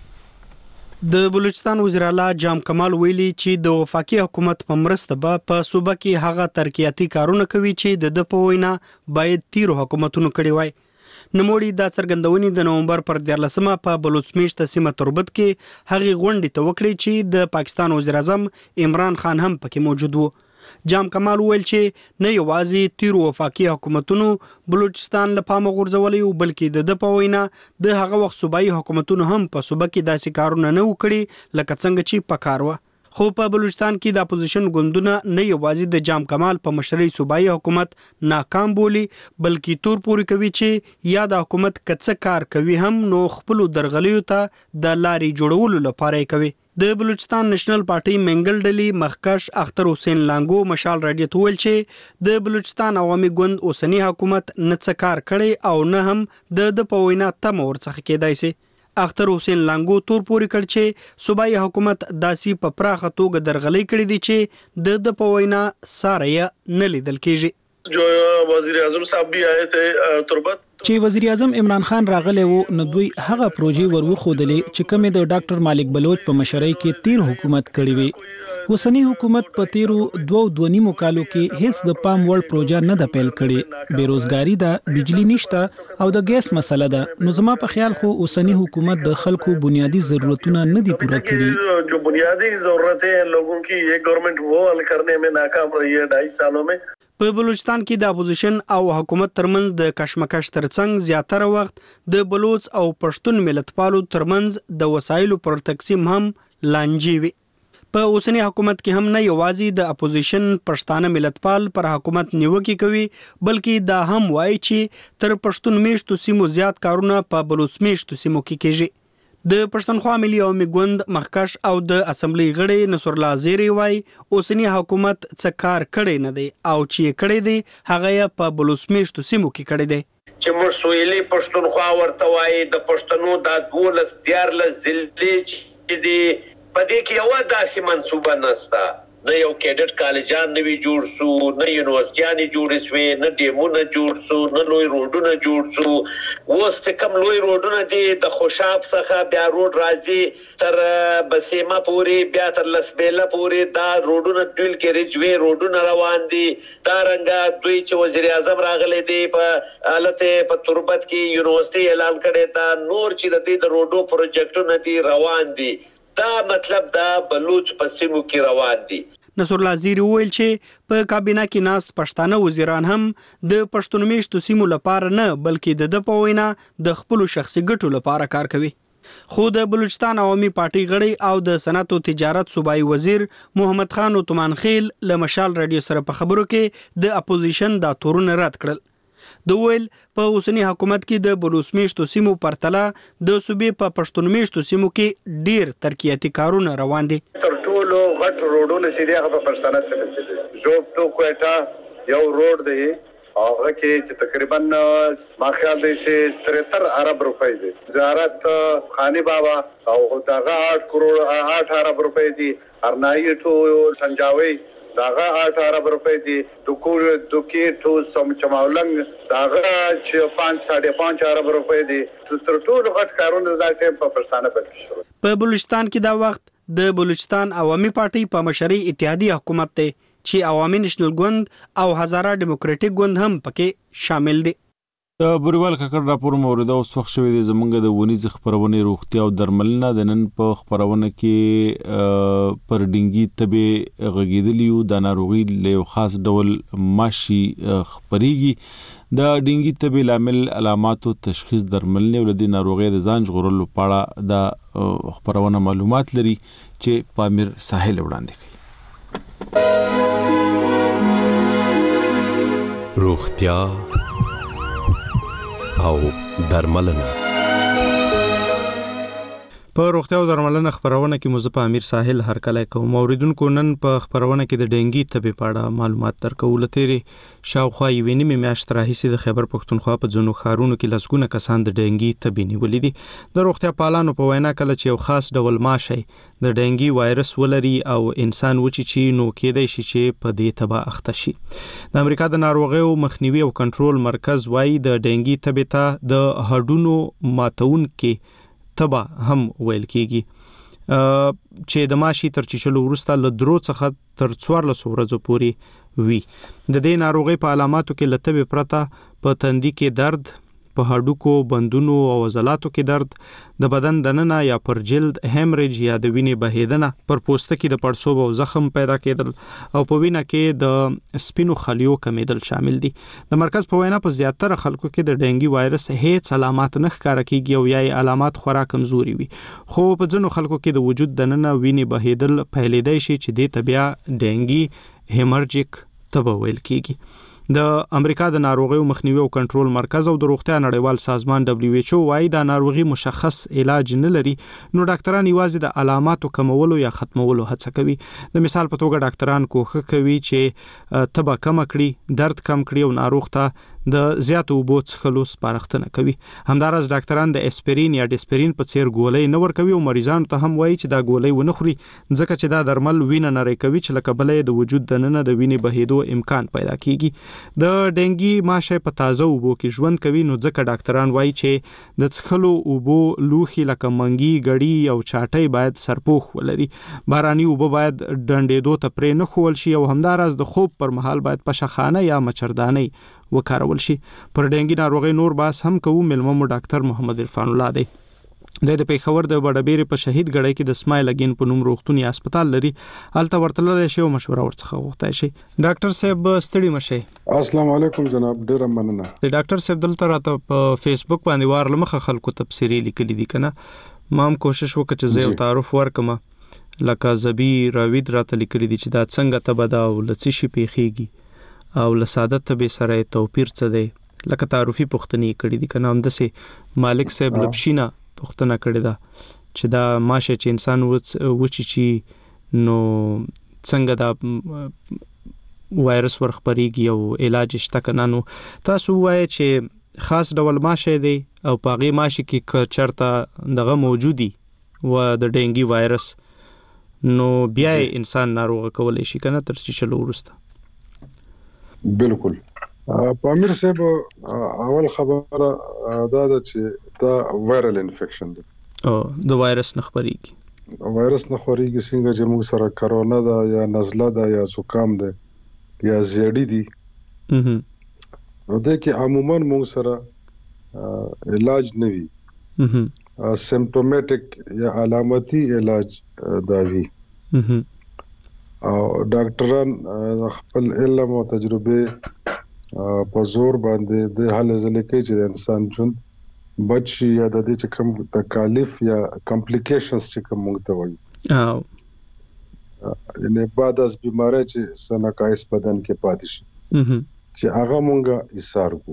د بلوچستان وزیر اعلی جام کمال ویلي چې د وفاقي حکومت په مرسته به په صوبه کې هغه ترقیاتي کارونه کوي چې د د په وینا باید تیر حکومتونو کړي وای. نموړي دا څرګندونې د نومبر پر دیارلسمه په بلوچ میشته سیمه تربت کې هغه غونډې ته وکړي چې د پاکستان وزیر اعظم عمران خان هم پکې موجود و. جام کمال ویل چې نه یوازې تیر وفاقي حکومتونو بلوچستان له پامه غورځولې او بلکې د د په وینا د هغه وخت صوبایي حکومتونو هم په صوبه کې داسې کارونه نه وکړي لکه څنګه چې پکار و. خو په بلوچستان کې د اپوزیشن ګوندونه نه یوازې د جام کمال په مشرۍ صوبایي حکومت ناکام بولی بلکې تور پوري کوي چې یا د حکومت کڅ کار کوي هم نو خپل درغلیو ته د لاري جوړولو لپاره کوي. د بلوچستان نېشنل پارټي منګل ډلې مخکش اختر حسین لانګو مشال راډیو ته ویل چې د بلوچستان عوامي ګوند اوسنی حکومت نه څه کار کړي او نه هم د د پوینا تم ورڅخه کېدای شي. اختر حسین لانګو تور پوري کړ چې صوبایي حکومت داسي په پراخه توګه درغلي کړي دي چې د د پوینا ساره نه لیدل کېږي. جو وزیر اعظم صاحب بھی آئے تھے تربت چې وزیر اعظم عمران خان راغلی وو نو دوی هغه پروژې ورخودلې چې کومې د ډاکټر مالک بلوچ په مشرۍ کې تیر حکومت کړی وي. وسنی حکومت په تیرو دوه دونیمو کالو کې هیڅ د پام وړ پروژه نه د پیل کړي. بیروزګاری ده، بجلی نشته او د ګیس مسله ده. نو زما په خیال خو وسنی حکومت د خلکو بنیادی ضرورتونه نه دي پوره کړي. جو بنیادی ضرورتیں ہیں لوگوں کی یہ گورنمنٹ وہ حل کرنے میں ناکام رہی ہے ढाई سالوں में. په بلوچستان کې د اپوزیشن او حکومت ترمنځ د کشمکش ترڅنګ زیاتره وخت د بلوچ او پښتون ملتپالو ترمنځ د وسایلو پر تقسیم هم لانجې وي. په اوسنی حکومت کې هم نه یوازې د اپوزیشن پښتانه ملتپال پر حکومت نیوکه کوي بلکې دا هم وایي چې تر پښتون میشتو سیمو زیات کارونه په بلوچ میشتو سیمو کې کېږي. د پښتونخوا ملي عوامي ګوند مخکش او د اسمبلی غړي نصر الله زیری وای اوسنی حکومت څه کار کړي نه دی او چې کړي دی هغه په بلوچ میشتو سیمو کې کړي دی. چې موږ سویلي پښتونخوا ورته وای د پښتنو د دولس دیار ل ضلع چې دی پدې کې یو داسې منصوبه نسته نه یو کیډټ کالجان نوی جوړ سو، نه یونیورسيټیانې جوړې شوې، نه ډیمونه جوړ سو، نه لوی روډونه جوړ سو. اوس چې کوم لوی روډونه دي د خوشاب څخه بیا روډ راځي تر بسیمه پورې، بیا تر لسبیله پورې، دا روډونه ټول کې رجوي روډونه روان دي. دا رنګه دوی چې وزیر اعظم راغلی دی په حالته په تربت کې یونیورسيټي اعلان کړي، دا نور چې د دې د روډو پروجیکټونه دي روان دي. دا مطلب دا بلوچ په سیمو کې روان دي. نصر الله زیری ویل چې په کابینه کې ناست پښتانه وزیران هم د پښتون میشتو سیمو لپاره نه بلکې د د په وینا د خپل شخصي ګټو لپاره کار کوي. خو د بلوچستان عوامي پارټي غړي او د صنعت او تجارت صوبایي وزیر محمد خان عثمان خیل له مشال رادیو سره په خبرو کې د اپوزیشن دا تورونه رد کړل. د ویل په اوسنی حکومت کې د بلوچ میشتو سیمو پرتله د صوبې په پښتون میشتو سیمو کې ډیر ترقیاتي کارونه روان دي. تر ټولو غټ روډونه چې دی هغه په پښتانه سیمه کې دي. جوب تو کوټا یو روډ دی، هغه کې چې تقریبا ما خیال دی چې تریتر ارب روپۍ دي. زیارت خانی بابا او دغه آٹھ کروڑ آٹھ ارب روپۍ دي. ارنایی ټو سنجاوي داغه آٹھ ارب روپے دی. دکور دکی ټو سم چماولنګ داغه چې پانچ ساڑھے پانچ ارب روپے دی. تر ټولو غټ کارونه دا ټیم په پښتانه باندې شو. په بلوچستان کې دا وخت د بلوچستان عوامي پارټي په مشرۍ اتحادیه حکومت ته چې عوامي نېشنل ګوند او هزاره ډیموکراټیک ګوند هم پکې شامل دي. د بریوال ککړ راپور مورده اوس وخت شوی دی زمونږ د ونیز خبرونه روغتیا او درملنه د نن په خبرونه کې پر ډینګي تبه غږیدلیو د ناروغي له خاص ډول ماشي خبريږي. د ډینګي تبه لامل علامات او تشخیص درملنه ولدي ناروغي د ځان ژغورلو پاړه د خبرونه معلومات لري چې پامیر ساحل وړاندې کوي. روغتیا او درملنه. په روغتیا او درملنه خبرونه کې مو په امیر ساحل هر کله کوم اوریدونکو نن په خبرونه کې د ډینګي تبه پاړه معلومات درکول. تیرې شاوخوا یوې نیمه میاشت راهیسې د خیبر پښتونخوا په ځینو ښارونو کې لسګونه کسان د ډینګي تبه نیولې دي. د روغتیا پالانو په وینا کله چې یو خاص ډول ماشي د ډینګي وایرس ولري او انسان وچی چی نو کېدای شي چې په دې تبه اخته شي. د امریکا د ناروغیو مخنیوي او کنټرول مرکز وايي د ډینګي تبه ته د هډونو ماتون کې تبا هم ویل کیږي چې د ماشي تر چشلو ورسته له درو څخه تر څوارلسو ورځو پورې وي. د دې ناروغي په علاماتو کې لتبه پرته په تندي کې درد، په هډوکو بندونو او عضلاتو کې درد، د بدن دننه یا پر جلد هیمریج یا د وینې بهیدنه، پر پوستکي د پړسوب او زخم پیدا کېدل او په وینه کې د سپینو خلیو کمیدل شامل دي. د مرکز په وینا په زیاتره خلکو کې د ډینګي وایرس هیڅ علامات نه ښکاره کیږي او یا علامات خورا کمزوري وي، خو په ځینو خلکو کې د وجود دننه وینې بهیدل پیلېدای شي چې د طبيعه ډینګي هیمرجیک تبه ویل کیږي. د امریکا د ناروغیو مخنیوي او کنټرول مرکز او د روغتیا نړیوال سازمان دبليو ایچ او وايي دا ناروغي مشخص علاج نه لري، نو ډاکټران یوازې د علاماتو کمولو یا ختمولو هڅه کوي. د مثال په توګه ډاکټران کوښښ کوي چې تبه کم کړي، درد کم کړي او ناروغ ته د زیاتو اوبو څښلو سپارښتنه کوي. همدارس ډاکټران د اسپرین یا ډیسپرین په څیر ګولۍ نه ورکوي او مریضانو ته هم وایي چې دا ګولۍ ونه خوري ځکه چې دا درمل وینه نری کوي چې لکه بلې د وجود دننه د وینې بهیدو امکان پیدا کیږي. د ډینګي ماشه په تازه اوبو کې ژوند کوي، نو ځکه ډاکټران وایي چې د څښلو اوبو لوښي لکه منګي، غړي او چاټي باید سرپوښ ولري. باراني اوبه باید ډنډېدو ته پرې نه خول شي او همدارس د خوب پر مهال باید پشخانه یا مچرداني وکارول شي. پر ډینګي ناروغي نور باس هم کوو. ملمو ډاکټر محمد عرفان الله دی. د پیښور د بډبېری په شهید غړی کې د سمایل اگین په نوم روغتونی هسپتال لري، الته ورتلل شي او مشوره ورڅخه غوښتای شي. ډاکټر صاحب ستړي مشه. السلام علیکم جناب، ډیر مننه. د ډاکټر صاحب دلته راته په فیسبوک باندې وارل مخه خلکو تفسیری لیکلي دي کنه، ما هم کوشش وکړ چې زه یو تعارف ورکم. لکه زبی راوید راته لیکلي دي چې دا څنګه تبدا او لسی شي پیخيږي او لساده تبې سره توپیر څه دی، لکه تعارفي پوښتنې کړې دي کنه. هم دسه مالک صاحب لبشینا پوښتنه کړې ده چې دا ماشه چې انسان وچی چی نو څنګه دا وایرس ورخپریږي او علاج شته کنه. نو تاسو وایي چې خاص ډول ماشه دی او پاغي ماشه کې چرته دغه موجودي و د ډینګي وایرس، نو بیا انسان ناروغ کولای شي کنه تر چیچلو ورسته. بالکل. پامیر صاحب اول خبره دا ده چې دا وایرل انفیکشن دی او د وایرس نه خبرېږي. وایرس نه خوريږي څنګه چې موږ سره کرونا دا یا نزله دا یا زکام ده یا زیړی دي. نو د کې عموما موږ سره علاج نه وي. سیمپټومټیک یا علامتي علاج دا وي. او ډاکټران خپل علم او تجربه په زور باندې د حل ځلې کوي چې انسان ژوند بچي یا د دې چې کوم تکالیف یا کمپلیکیشنز چې کوم موږ ته وایي او یعنی بعد از بیماری چې سنکایس بدن کې پاتې شي چې هغه مونږه ایثار کو.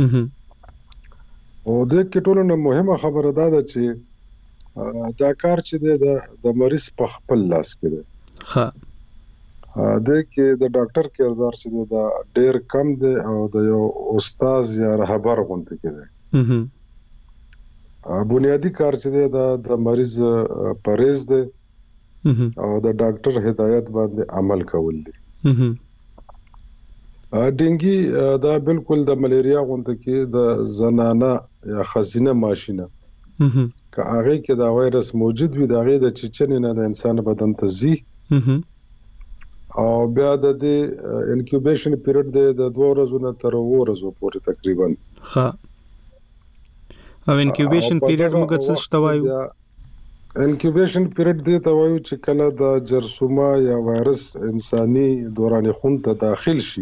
او د کټولو نه مهمه خبره دا ده چې دا کار چې د مریض په خپل لاس کې دی. ها د کې د ډاکټر کردار چې دا ډېر کم دی او د یو استاد یا رهبر غونډه کې دی. بنیادی کار چې دی د مریض پرهیز دی او د ډاکټر هدایت باندې عمل کول دي. ډینګي دا بالکل د ملیریا غونډه کې د زنانه یا خزینه ماشینه که هغه کې دا وایرس موجود وي دا غي د چچنې نه د انسان بدن ته زی او بیا د دې انکیوبیشن پیریډ د دوه ورځې نه تر اوه ورځې پورې تقریبا. ها او انکیوبیشن پیریډ موږ څه شتوایو؟ انکیوبیشن پیریډ دی ته وایو چې کله د جرثومه یا وایرس انساني دوران خون ته داخل شي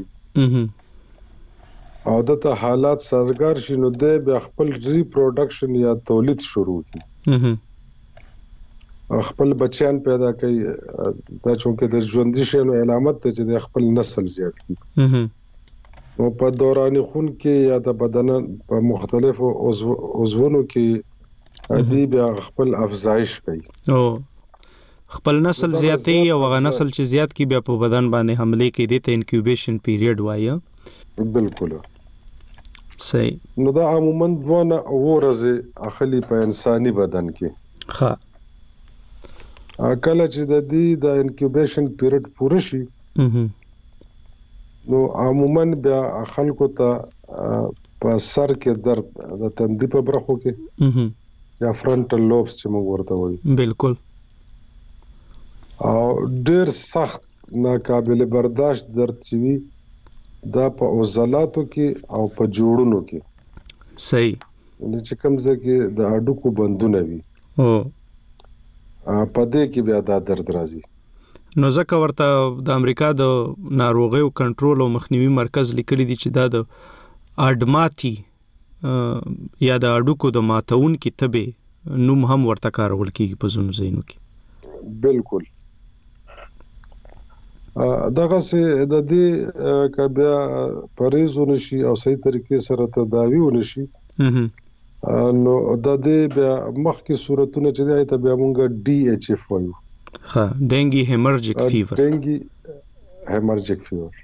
او دته حالات سازگار شي نو د بیا خپل ریپروډکشن یا تولید شروع کی خپل بچیان پیدا کوي. دا چونکه د ژوندۍ شنو علامت ته چې د خپل نسل زیات کی نو په دوران خون کې یا د بدن په مختلفو عضوونو کې ادي بیا خپل افزایش کوي او خپل نسل زیاتې او هغه نسل چې زیات کی بیا په بدن باندې حمله کوي د انکیوبیشن پیریډ وایي. بالکل صحیح. نو دا عموما دوه نه ورځې اخلي په انساني بدن کې. ها کله چې د دې د انکیوبیشن پیریډ پوره شي نو عموما بیا خلکو ته په سر کې درد د تندي په برخو کې یا فرنټل لوبس چې موږ ورته وایو بالکل او ډېر سخت ناقابل برداشت درد چې وي دا په عضلاتو کې او په جوړونو کې. صحیح. چې کوم ځای کې د هډوکو بندونه وي او په دې کې بیا دا درد راځي. نو ځکه ورته د امریکا د ناروغیو کنټرول او مخنیوي مرکز لیکلي دي چې دا د اډماتي یا د اډوکو د ماتون کې تبه نوم هم ورته کارول کیږي په ځینو ځایونو کې. بالکل. دغه سه د دې کبیا پریزونه شي او صحیح طریقې سره تداوی ونشي نو د دې بیا مخکې صورتونه چې دی ته بیا مونږ ډي ایچ اف وایو. ها ډینګي هیمرجیک فیور. ډینګي هیمرجیک فیور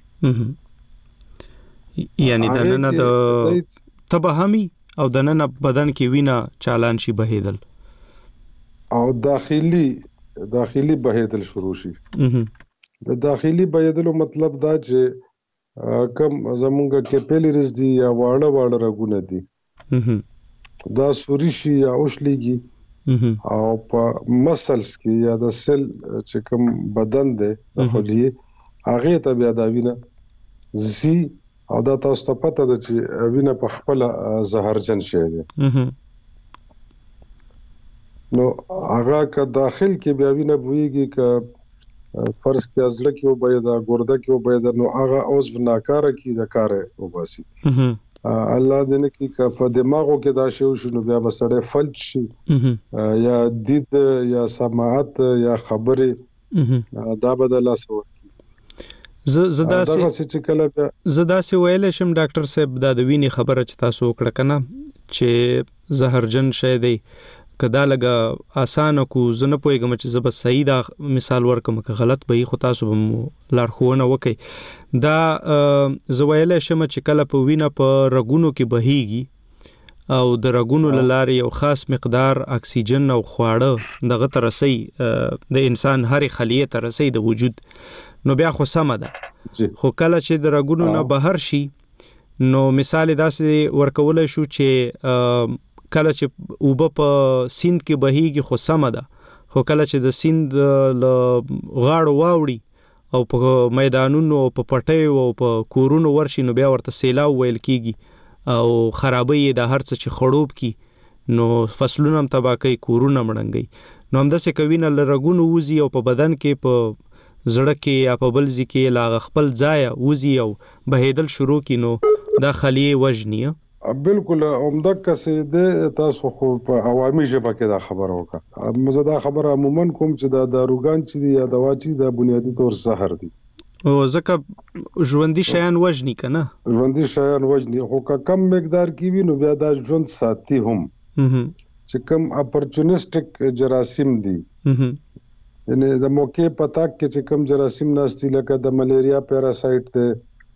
یعنی د نن د تبهمي او د نن بدن کې وینا چالان شي بهیدل او داخلي داخلي بهیدل شروع شي. د داخلي بهیدلو مطلب دا چې کم زمونږ کیپیلریز دي یا واړه واړه رګونه دي دا سوري شي یا اوښليږي او په مسلز کې یا د سل چې کوم بدن دی خلیه هغه ته بیا دا وینه زی او دا تاسو ته پته ده چې وینه په خپل زهرجن شي دی نو هغه که داخل کې بیا وینه بويږي که فرض کې ازله کې وبای دا ګرده کې وبای دا نو هغه اوس ناکاره کې د کار وباسي. الله دې نه کې که په دماغو کې دا شی وشو بیا مسړې فلج شي یا دید یا سماعت یا خبره دا بدله سو ز زدا سي زدا سي ویل شم ډاکټر صاحب دا د ویني خبره چې تاسو وکړه کنه چې زهرجن شې دی کدا لګه اسانه کو زنه پويګم چې زب صحیح دا مثال ورکم که غلط به خو تاسو به لارښوونه وکي دا زویل شم چې کله په وینه په رګونو کې بهيږي او د رګونو لاره یو خاص مقدار اکسیجن او خواړه دغه ترسي د انسان هر خلیه ترسي د وجود نو بیا خو سم ده خو کله چې د رګونو نه بهر شي نو مثال داسې ورکول شو چې کله چې اوبه په سیند کې بهيږي خو سم ده خو کله چې د سیند ل غاړو واوړي او په میدانونو او په پټیو او په کورونو ورشي نو بیا ورته سیلاب ویل کیږي او خرابې د هر څه چې خړوب کی نو فصلونه هم تباہ کوي کورونه مړنګي نو هم د څه کوي نه لرګونو وزي او په بدن کې په زړه کې یا په بلځي کې لا خپل ځای وزي او بهیدل شروع کی نو دا خلیه وجنیه بالکل عمده کسې د تاسو خو په عوامي ژبه کې دا خبره وکړه مزه دا خبره عموما کوم چې دا داروګان چې دی یا دوا چې دا بنیادی طور زهر دی او ځکه ژوندۍ شیان وجنی کنه ژوندۍ شیان وجنی خو کم مقدار کې وي نو بیا دا ژوند ساتي هم چې کم اپورچونیسټک جراثیم دي یعنی د موقع پتا کې چې کم جراثیم ناشتي لکه د ملیریا پیراسایت دی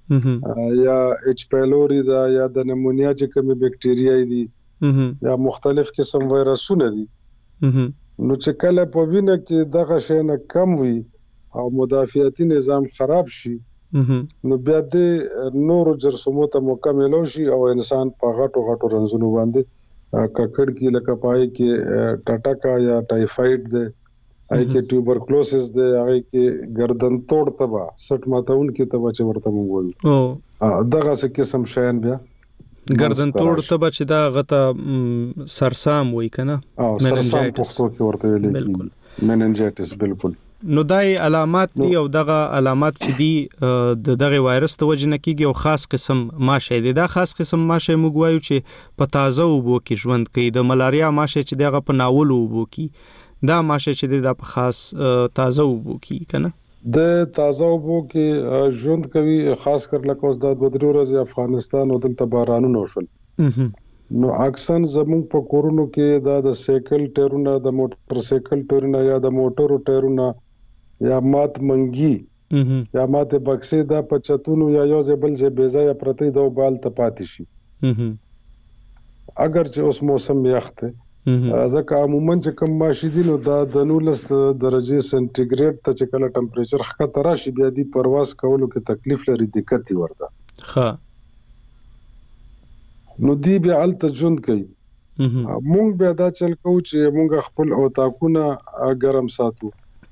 یا اچ پایلوری دا یا د نمونیا چې کوم بکټیریا دي یا مختلف قسم وایرسونه دي نو چې کله په وینه کې دغه شی نه کم وي او مدافعتي نظام خراب شي نو بیا د نورو جرثومو ته مکمل شي او انسان په غټو غټو رنځونو باندې ککړ کې لکه پای کې ټاټاکا یا ټایفاید ده آی کې ټیوبرکلوسس ده هغه کې گردن توړ تبا سټ ماتون کې تبا چې ورته مونږ وایو او دغه څه قسم شیان بیا گردن توړ تبا چې دا غته سرسام وای کنه مننجایټس پښتو کې ورته ویل کی مننجایټس بالکل نو دای علامات دي او دغه علامات چې دي د دغه وایرس ته وجنه کیږي او خاص قسم ماشه دي دا خاص قسم ماشه موږ وایو چې په تازه وبو کې ژوند کوي د ملاریا ماشه چې دغه په ناول وبو کې دا ماشه چې دا په خاص تازه وبو کې کنه د تازه وبو کې ژوند کوي خاص کر لکه اوس د بدرو ورځ افغانستان او دلته بارانونه وشول نو اکثر زموږ په کورونو کې دا د سایکل ټایرونه د موټر سایکل ټایرونه یا د موټرو ټایرونه یا مات منګي یا مات بکسې دا په چتونو یا یو ځبل ځای بیزا یا پرتی دو بال ته پاتې شي اگر چې اوس موسم یخ ته ځکه عموما چې کم ماشي دي نو دا د نولس درجه سنټیګریډ ته چې کله ټمپریچر ښکته راشي بیا دی پرواز کولو کې تکلیف لري دقت ورته ښه نو دی بیا الته ژوند کوي مونږ بیا دا چل کوو چې مونږ خپل اوتاکونه ګرم ساتو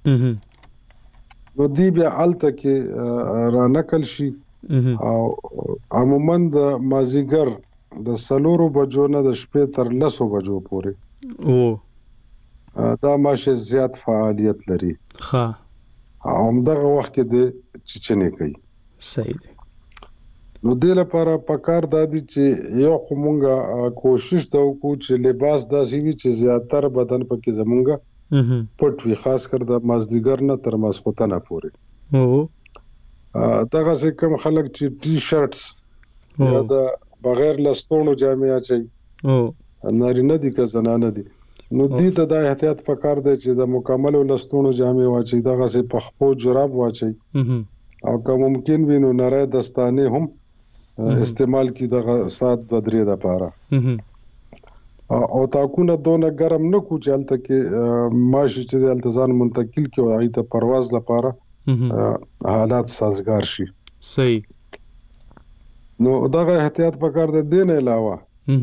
نو دی بیا الته کې را نقل شي او عموما د مازیګر د سلورو بجو نه د شپې تر لسو بجو پورې او دا ماشه زیات فعالیت لري ښه همدغه وخت کې د چچنه کوي صحیح دی نو د لپاره پکار دادی چې یو کومګه کوشش دا وکړو چې لباس داسې وي چې زیاتره بدن پکې زمونږه پټ وي خاص کر د مازدیګر نه تر ماسخوتنه پورې او دغه څه کوم خلک چې ټي شرټس یا د بغیر لستونو جامې اچي او نارینه دي که زنانه دي نو دې ته د احتیاط پکار دی چې د مکمل لستونو جامې واچي دغه څه په خپو جراب واچي او که ممکن وي نو نری دستانه هم استعمال کی دغه سات د درې د پاره او تاکونه دونه ګرم نه کو چلته کې ماشي چې د التزام منتقل کې وایي ته پرواز لپاره حالات سازگار شي صحیح نو دغه احتیاط پکار د دین علاوه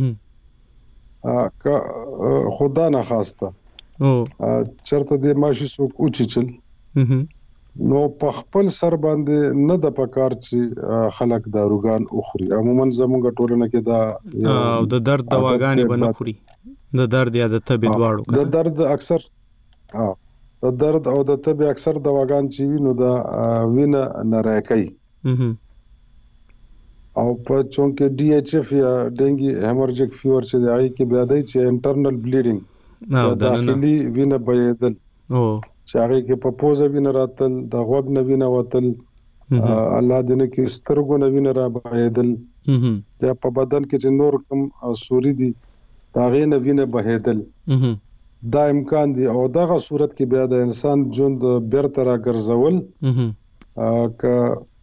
ا که خدا نه خواسته او چرته د ماشي سو کوچی چل نو په خپل سر باندې نه د پکار چې خلک داروګان اخري عموما زموږ ټولنه کې دا او د درد دواګانې بنه خوري د درد یا د تبي دواړو د درد اکثر ها د درد او د تبي اکثر دواګان چې وینو دا وینه نه راکې او په چونکه ډي ایچ اف یا ډنګي هیمورجیک فیور چې دی هغه کې بیا دی چې انټرنل بلیډینګ او داخلي وینه بهیدل او چې هغه کې په پوزه وینه راتل د غوږ نه وینه وتل الله دې نه کې سترګو نه وینه را بهیدل یا په بدن کې چې نور کوم سوري دي هغه نه وینه بهیدل دا امکان دی او دغه صورت کې بیا د انسان ژوند بیرته را ګرځول ک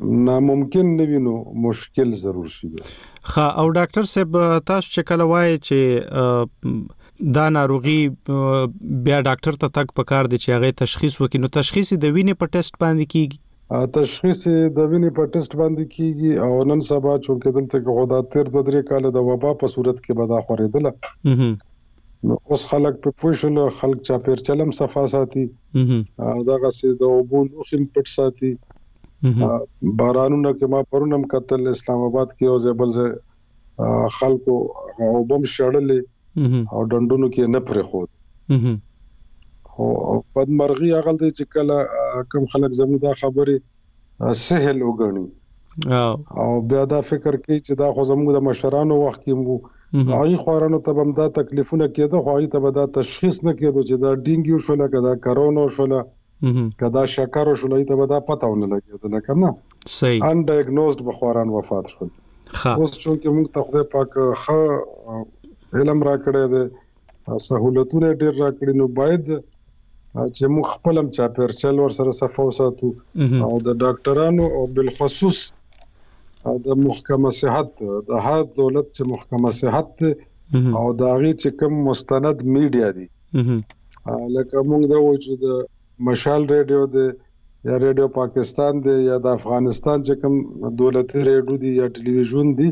ناممکن نه وینو مشکل ضرور شي. خا او ډاکټر صاحب تاسو چې کله وایي چې دا ناروغي بیا ډاکټر ته تک پکار دي چې هغه تشخیص وکړي، نو تشخیص د وینې په ټیسټ باندې کیږي؟ تشخیص د وینې په ټیسټ باندې کیږي او نن سبا چې دلته کې خدا تیر دوه درې کال د وبا په صورت کې به دا خورېدله، نو اوس خلک په فوشل خلک چاپیر چلم صفا ساتي، دغه سي د اوبو لوخم پټ ساتي، بارانونه کې ما پرونم کتل اسلام آباد کې او زبل ز خلکو او بم شړلې او ډندونو کې نه پرې خو او بدمرغي هغه د چې کله کم خلک زموږ دا خبره سهل وګڼي او بیا دا فکر کوي چې دا خو زموږ د مشرانو وخت کې مو هغه خوارانو ته هم دا تکلیفونه کېده، خو هغه ته دا تشخیص نه کېدو چې دا ډینګي شو لکه دا کرونا شو کدا شکر شو لای ته دا پتاونه لګیدل کنه صحیح ان ډایګنوزډ بخوران وفات شول. اوس چې موږ ته خدای پاک خ علم را کړی دی، سہولتونه ډیر را کړی، نو باید چې موږ خپل هم چاپیر چل ور سره صفو ساتو او د ډاکټرانو او بالخصوص د محکمه صحت د هر دولت چې محکمه صحت او د هغه چې کوم مستند میډیا دي لکه موږ دا وایو چې د مشال ریډیو دی یا ریډیو پاکستان دی یا د افغانستان چې کوم دولتي ریډیو دی یا ټلویزیون دی،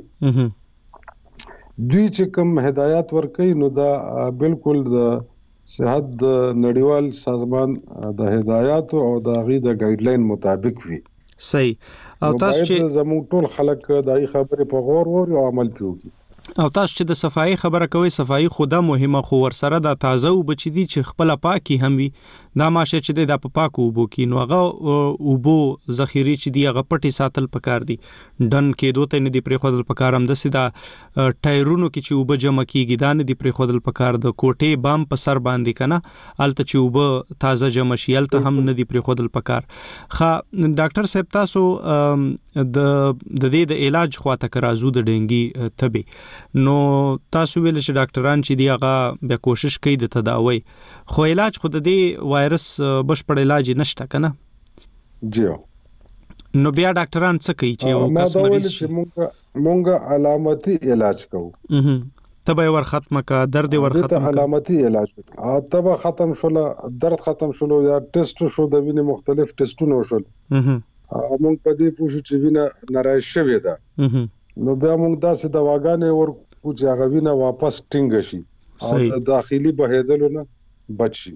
دوی چې کوم هدایات ورکوي نو دا بالکل د صحت د نړیوال سازمان د هدایات او د غي د ګایډلاین مطابق وي. صحیح. او تاسو چې زموږ ټول خلک دای خبره په غور ووري او عمل کوي. او تاسو چې د صفایي خبره کوي، صفایي خدا مهمه، خو ور سره د تازه او بچی دي چې خپل پاکي هم وي، دا ماشه چې د په پاکو وبو کې نو هغه وبو ذخیره چې دی هغه پټي ساتل پکار دي، ډن کې دوته نه دی پرې خودل پکار هم د سیدا ټایرونو کې چې وب جمع کیږي دا نه دی پرې خودل پکار، د کوټه بام په سر باندې کنه الته چې وب تازه جمع شیل ته هم نه دی پرې خودل پکار. خا ډاکټر صاحب تاسو د د دې د علاج خواته کرازو د ډنګي تبي، نو تاسو ویل چې ډاکټران چې دی هغه بیا کوشش کوي د تداوی، خو علاج خود د وایرس بشپړ علاج نشته کنه؟ جی نو بیا ډاکټران څه کوي چې یو کس مریض شي؟ مونږ مونږ علامتي علاج کوو، تبه ور ختمه کا درد ور ختمه کا علامتي علاج ا تبه ختم شول، درد ختم شول، یا ټیسټ شو د وینې مختلف ټیسټونه شول، مونږ په دې پوښتنه چې وینه نارای شوې ده نو بیا موږ داسې دواګانې ورکو چې هغه وینه واپس ټینګ شي او د داخلي بهیدلو نه بچ شي.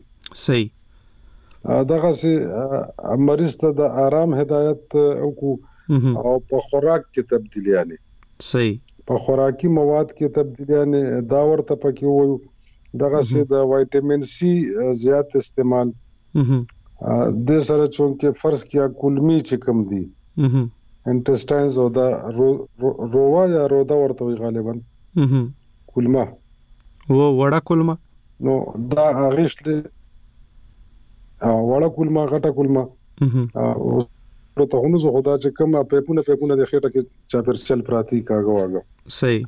صحیح. دغه سي مریض ته د آرام هدایت وکړو او په خوراک کې تبدیلیانه. صحیح. په خوراکي مواد کې تبدیلیانه دا ورته پکې وایو، دغه سي د وایټامین سی زیات استعمال د سره چونکه فرض کیا کلمی چې کم دي انټسټاینز او دا رو روا یا رودا ورته وی غالبا کلمه و وړه کلمه، نو دا غیشت او وړه کلمه غټه کلمه او ته هونو زه خدا چې کومه پیپونه پیپونه د خېټه کې چاپر چل پراتی کاغه واغه. صحیح.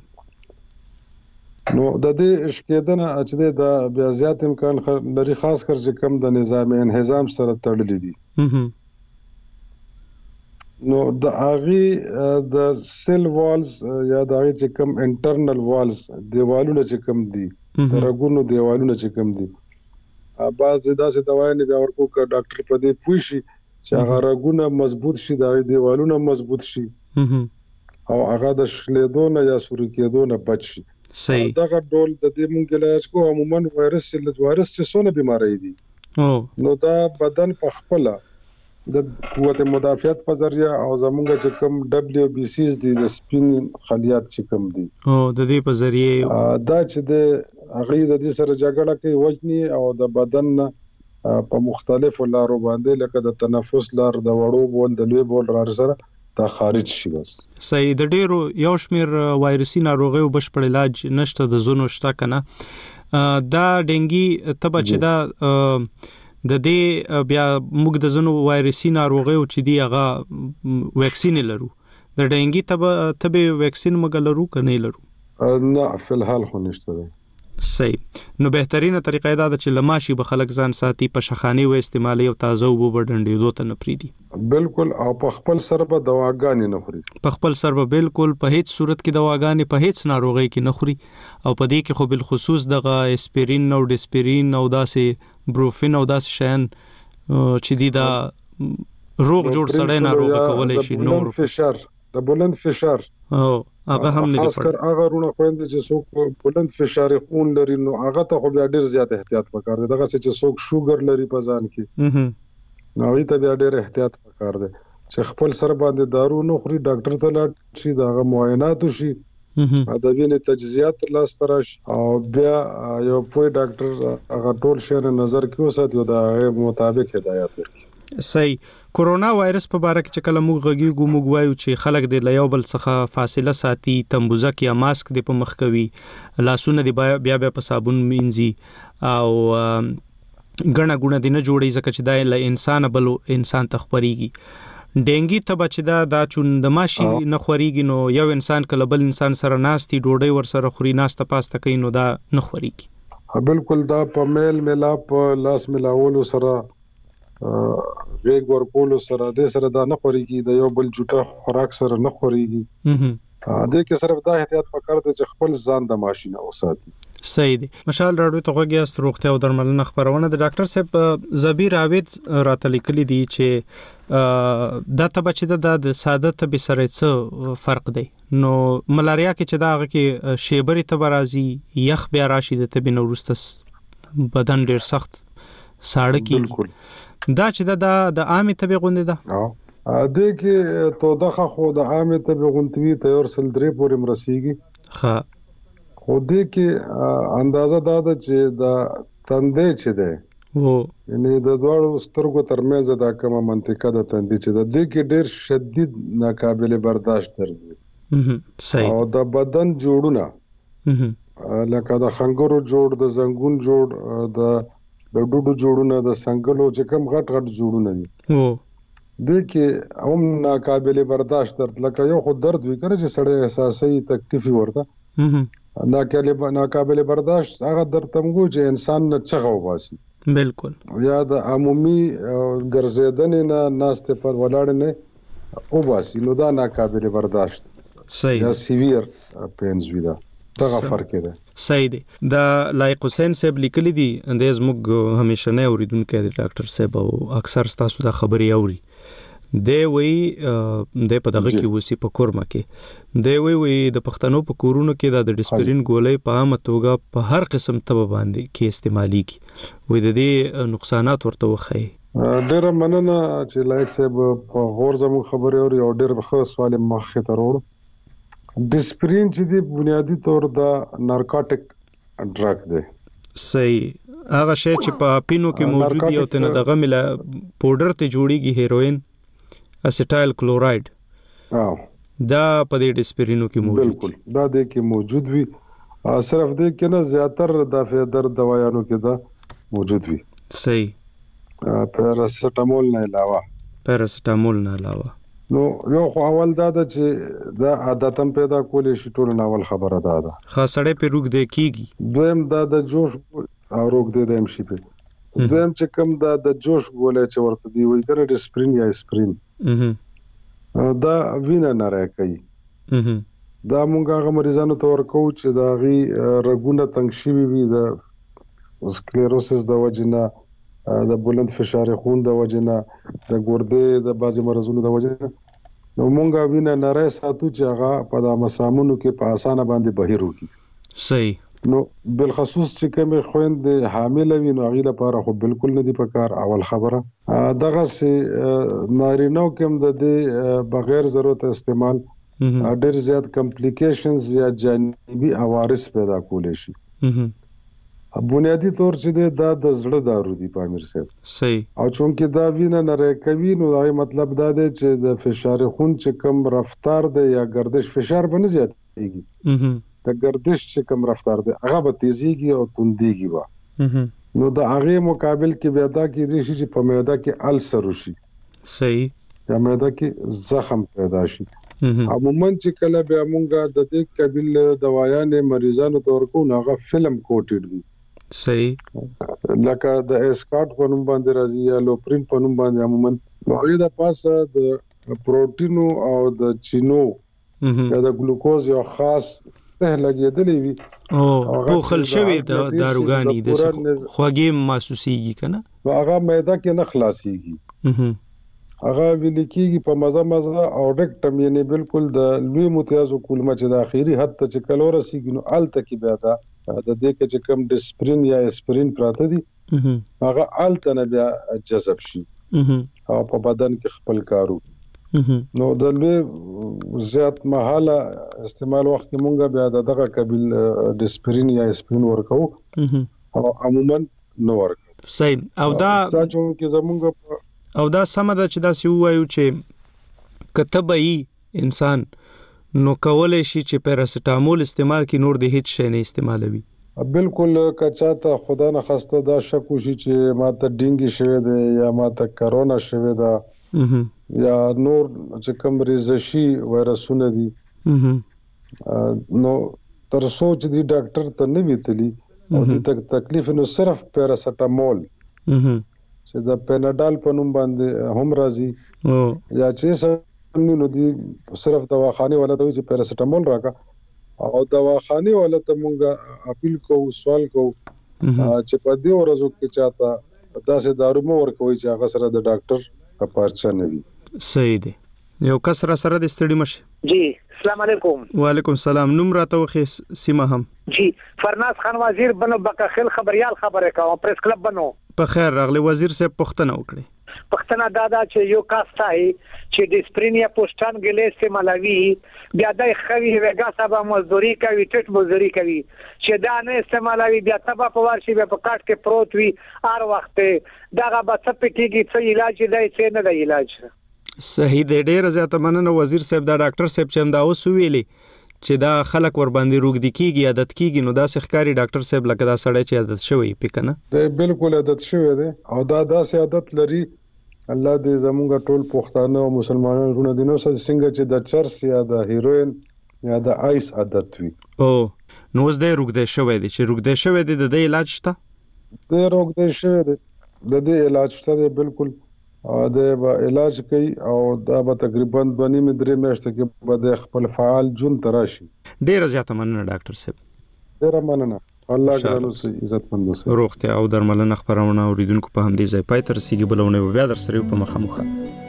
نو د دې اشکیدنه چې د بیا زیات امکان لري، خاص کر چې کم د نظام انهضام سره تړلې دي، نو د اغي د سیل والز یا د اغي چې کم انټرنل والز دیوالونه چې کم دي، د رګونو دیوالونه چې کم دي، بعض داسې دوايانې بیا ورکو ک ډاکټر په دې پوي شي چې هغه رګونه مضبوط شي، د دیوالونه مضبوط شي او هغه د شلیدو نه یا سوري کېدو نه بچ شي. صحیح. دغه ډول د دې مونږ علاج کو عموما وایرس سیل وایرس چې څونه بیماری دي نو دا بدن په خپل د قوت مدافعت په ذریعہ او زمونږ چې کوم دبليو بي سيز دي د سپین خلیات چې کوم دي او د دې په ذریعہ دا چې د هغه د دې سره جګړه کوي وجني او د بدن په مختلفو لارو باندې لکه د تنفس لار، د وړو بول، د لوی بول را سره دا خارج شي. بس صحیح. د ډیرو یو شمیر وایرسي ناروغیو بشپړ علاج نشته، د زونو شته کنه دا ډنګي تبه چې دا د دې بیا موږ د زونو وایرسي ناروغیو چې دی هغه ویکسین لرو، د ډنګي تبه تبه ویکسین موږ لرو کنه لرو؟ نه فل حال خو نشته. صحیح. نو بهترینه طریقه دا ده چې لماشي به خلک ځان ساتي په شخاني و استعمالي او تازه وبو بډنډېدو ته نه پریدي. بالکل. او په خپل سر به دواګانې نه خوري. په خپل سر به بالکل په هیڅ صورت کې دواګانې په هیڅ ناروغي کې نه خوري. او په دې کې خو بل خصوص دغه اسپرین او ډسپرین او داسې بروفین او داسې شیان چې دی دا روغ جوړ سړی ناروغه کولای شي. نور فشار د بلند فشار او هغه هم نه دی. خاص کر هغه رونه خويند چې څوک بلند فشار خون لري نو هغه ته خو بیا ډیر زیات احتیاط وکړ دی. دغه چې څوک شوګر لري په ځان کې نو هغه ته بیا ډیر احتیاط وکړ دی چې خپل سر باندې دارو نه خوري. ډاکټر ته لاړ شي دغه معاینات وشي د وینې تجزیات لاس تراش او بیا یو پوی ډاکټر هغه ټول شی نظر کې وساتي او د مطابق هدایت ورکړي. صحیح. کورونا وایرس په باره کې چې کله موږ غږیږو موږ وایو چې خلک د له یو بل څخه فاصله ساتي، تمبوزک یا ماسک د په مخ کوي، لاسونه د بیا بیا په صابون مینځي او ګڼه ګونه دي نه جوړي ځکه چې دا له انسان بل انسان ته خپريږي. ډینګي ته بچ دا دا چون د ماشي نه خوريږي نو یو انسان کله بل انسان سره ناستي ډوډۍ ور سره خوري ناسته پاسته کوي نو دا نه خوريږي. بالکل. دا په میل ملاپ لاس ملاولو سره غیږ ورکولو سره د سره دا نه خوريږي، د یو بل جوټه خوراک سره نه خوريږي. د کې صرف دا احتیاط پکار دی چې خپل ځان د ماشینه وساتي. صحیح دی. مشال راډیو ته غوږی روغتیا او درملنه خبرونه د ډاکټر صاحب زبیر عابد راته لیکلي دي چې دا ته بچی د ساده تبي سره څه فرق دی. نو ملاریا کې چې دا هغه کې شیبري تب راځي یخ بیا راشي د تبي نو ورستس بدن ډیر سخت ساړه کی. بالکل. دا چې دا د عامه تبي غونډه ده ا دې کې تو دغه خو د عامه تبي غونټوي تیار سل درې پورې مرسيږي. ها خو دې کې اندازه دا ده چې دا تندې چې ده وو یعنی د دوړو سترګو ترمنځ دا کومه منطقه ده تندې چې ده دې کې ډېر شدید ناقابل برداشت درځي. صحیح. او د بدن جوړونه لکه د خنګرو جوړ د زنګون جوړ د د ډوډو جوړونه د سنگلو چې کم غټ غټ جوړونه دي وو د کې هم ناقابل برداشت درد لکه یو خو درد وی کړي چې سړی احساسي تکلیف ورته ناقابل ناقابل برداشت هغه درد تمغو چې انسان نه چغه وباسي. بالکل. یا د عمومي ګرځیدنې نه ناشته پر ولاړ نه وباسي نو دا ناقابل برداشت. صحیح. یا سیویر پینز وی دا دغه فرق دی. صحیح دی. دا لایق حسین صاحب لیکلی دي د زموږ همیشه نه اوریدونکو دی ډاکټر صاحب او اکثر تاسو دا خبري اوري دی وی د په دغه کې وسی په کورما کې دی وی وی د پښتنو په کورونو کې د ډسپرین ګولۍ په عامه توګه په هر قسم تب باندې کې استعمالي کی وي د دې نقصانات ورته وخی. ډیر مننه چې لایق صاحب په غور زمو خبري اوري او ډیر ښه سوال مخه ته وروړ. ډسپرین چې دی بنیادی طور د نارکوټیک ډرګ دی. صحیح. هغه شی چې په پینو کې موجود دی او تنه دغه مل پاوډر ته جوړیږي هیروین اسیټایل کلورایډ دا په دې ډسپرینو کې موجود. بالکل. دا د کې موجود وي صرف د کې نه زیاتره د فیدر دوايانو کې دا موجود وي. صحیح. پیراسټامول نه علاوه پیراسټامول نه علاوه نو یو خو اول دا د چې دا عادتم پیدا کولې شي ټول ناول خبره ده ده خاصړې په روغ دی کیږي. دویم دا د جوش او روغ دی د ام شي په دویم چې کوم دا د جوش ګولې چې ورته دی وایي کنه ډسپرین یا اسپرین دا وینه نه راکړي. دا مونږ هغه مریضانو ته ورکو چې دا غي رګونه تنګ شي وي د سکلیروسس د وجنه د بلند فشار خون د وجنه د ګردې د بازي مرزونو د وجنه نو مونږه وینه نری ساتو چې هغه په د مسامونو کې په اسانه باندې بهیر وکړي. صحیح. نو بل خصوص چې کوم خويند حامل وي نو غیله لپاره خو بالکل نه دی پکار. اول خبره دغه سي نارینو کوم د دې بغیر ضرورت استعمال ډېر زیات کمپلیکیشنز یا جانبي عوارض پیدا کولې شي. بنیادی طور چې دا د زړه دارو دی په امیر صاحب. صحیح. او چونکه دا وینه نه کوي نو دا مطلب دا دی چې د فشار خون چې کم رفتار دی یا گردش فشار به نه زیاتېږي. د گردش چې کم رفتار دی هغه به تیزیږي او توندیږي وا نو د هغه مقابل کې بیا دا کې ریشي چې په معده کې السر وشي. صحیح. یا معده کې زخم پیدا شي عموما چې کله بیا مونږه د دې قبیل دوايانې مریضانو ته ورکو هغه فلم کوټډ وي. صحیح. لکه د اسکاټ په نوم باندې راځي یا لوپرین په نوم باندې عموما هغه د پاسه د پروتینو او د چینو یا د ګلوکوز یو خاص ته لګیدلې وي او پوخل شوی د داروګانی د خوږی محسوسيږي کنه هغه معده کې نه خلاصيږي هغه ویل کېږي په مزه مزه او ډکټم یعنی بالکل د لوی متیازو کولمه چې د اخیری حد ته چې کلورسیږي نو الته کې بیا دا د دې کې چې کم ډسپرین یا اسپرین پراته دي هغه الته نه بیا جذب شي او په بدن کې خپل کارو نو د لوی زیات مهاله استعمال وخت کې مونږه بیا دغه قبیل ډسپرین یا اسپرین ورکو او عموما نو ورکو. صحیح. او دا چې کې زمونږه او دا سم ده چې دا سی وایو چې کتبای انسان نو کولای شي چې پیراسټامول استعمال کی نور د هیڅ شی نه استعمالوي. بالکل کچا ته خدا نه خسته دا شک وشي چې ماته ډینګي شوی دی یا ماته کرونا شوی دا یا نور چې کوم ریزشي وایرسونه دي نو تر سوچ دی ډاکټر ته نه ویتلی او د تکلیف نو صرف پیراسټامول چې د پیناډال په نوم باندې هم راځي یا چې سم نو دي صرف دواخانه ولا ته چې پیراسټامول راکا او دواخانه ولا ته مونږه اپیل کوو سوال کوو چې په دې ورځو کې چاته داسې دارو مو ورکوي چې هغه سره د ډاکټر کپارچا نه وي. صحیح دی. یو کس را سره د ستړي مشه. جی السلام علیکم. وعلیکم السلام. نوم راته وخې سیمه هم. جی فرناز خان وزیر بنو بکخل خبريال خبره کوم پریس کلب بنو. په خیر راغلی وزیر صاحب پښتنه وکړي. پښتنه دادا چې یو کاستای چې د سپرینیا پوسټان ګلې استعمالوي بیا د خوي وګا سبا مزدوري کوي ټټ مزدوري کوي چې دا نه استعمالوي بیا تبا په ورشي بیا په کاټ کې پروت وي هر وخت دغه بس پټيږي څه علاج دی څه نه دی علاج. صحیح دی. ډېر زیاته مننه وزیر صاحب. دا ډاکټر صاحب چې هم دا اوس ویلي چې دا خلک ور باندې روغ دي کیږي عادت کیږي نو دا سخکاری ډاکټر صاحب لکه دا سړی چې عادت شوی پکنه دی بالکل عادت شوی دی او دا داسې عادت لري. الله دې زموږ ټول پښتانه او مسلمانانو رونه دي نو څنګه چې د چرس یا د هیروین یا د آیس عادت وي. او نو اوس دې روغ دي شوی دی چې روغ دي شوی دی د دې علاج شته. د روغ دي شوی دی د دې علاج شته بالکل د علاج کوي او دا به تقریبا دوه نیمه درې میاشتې کې به د خپل فعال جون تراشي. ډیر زیاته مننه ډاکټر صاحب. ډیر مننه. الله ګرانو سي عزت مند اوسه. روغتیا او درملنه خبرونه اوریدونکو په همدې ځای پای تر سیګي بلونه بیا در سره په مخه مخه.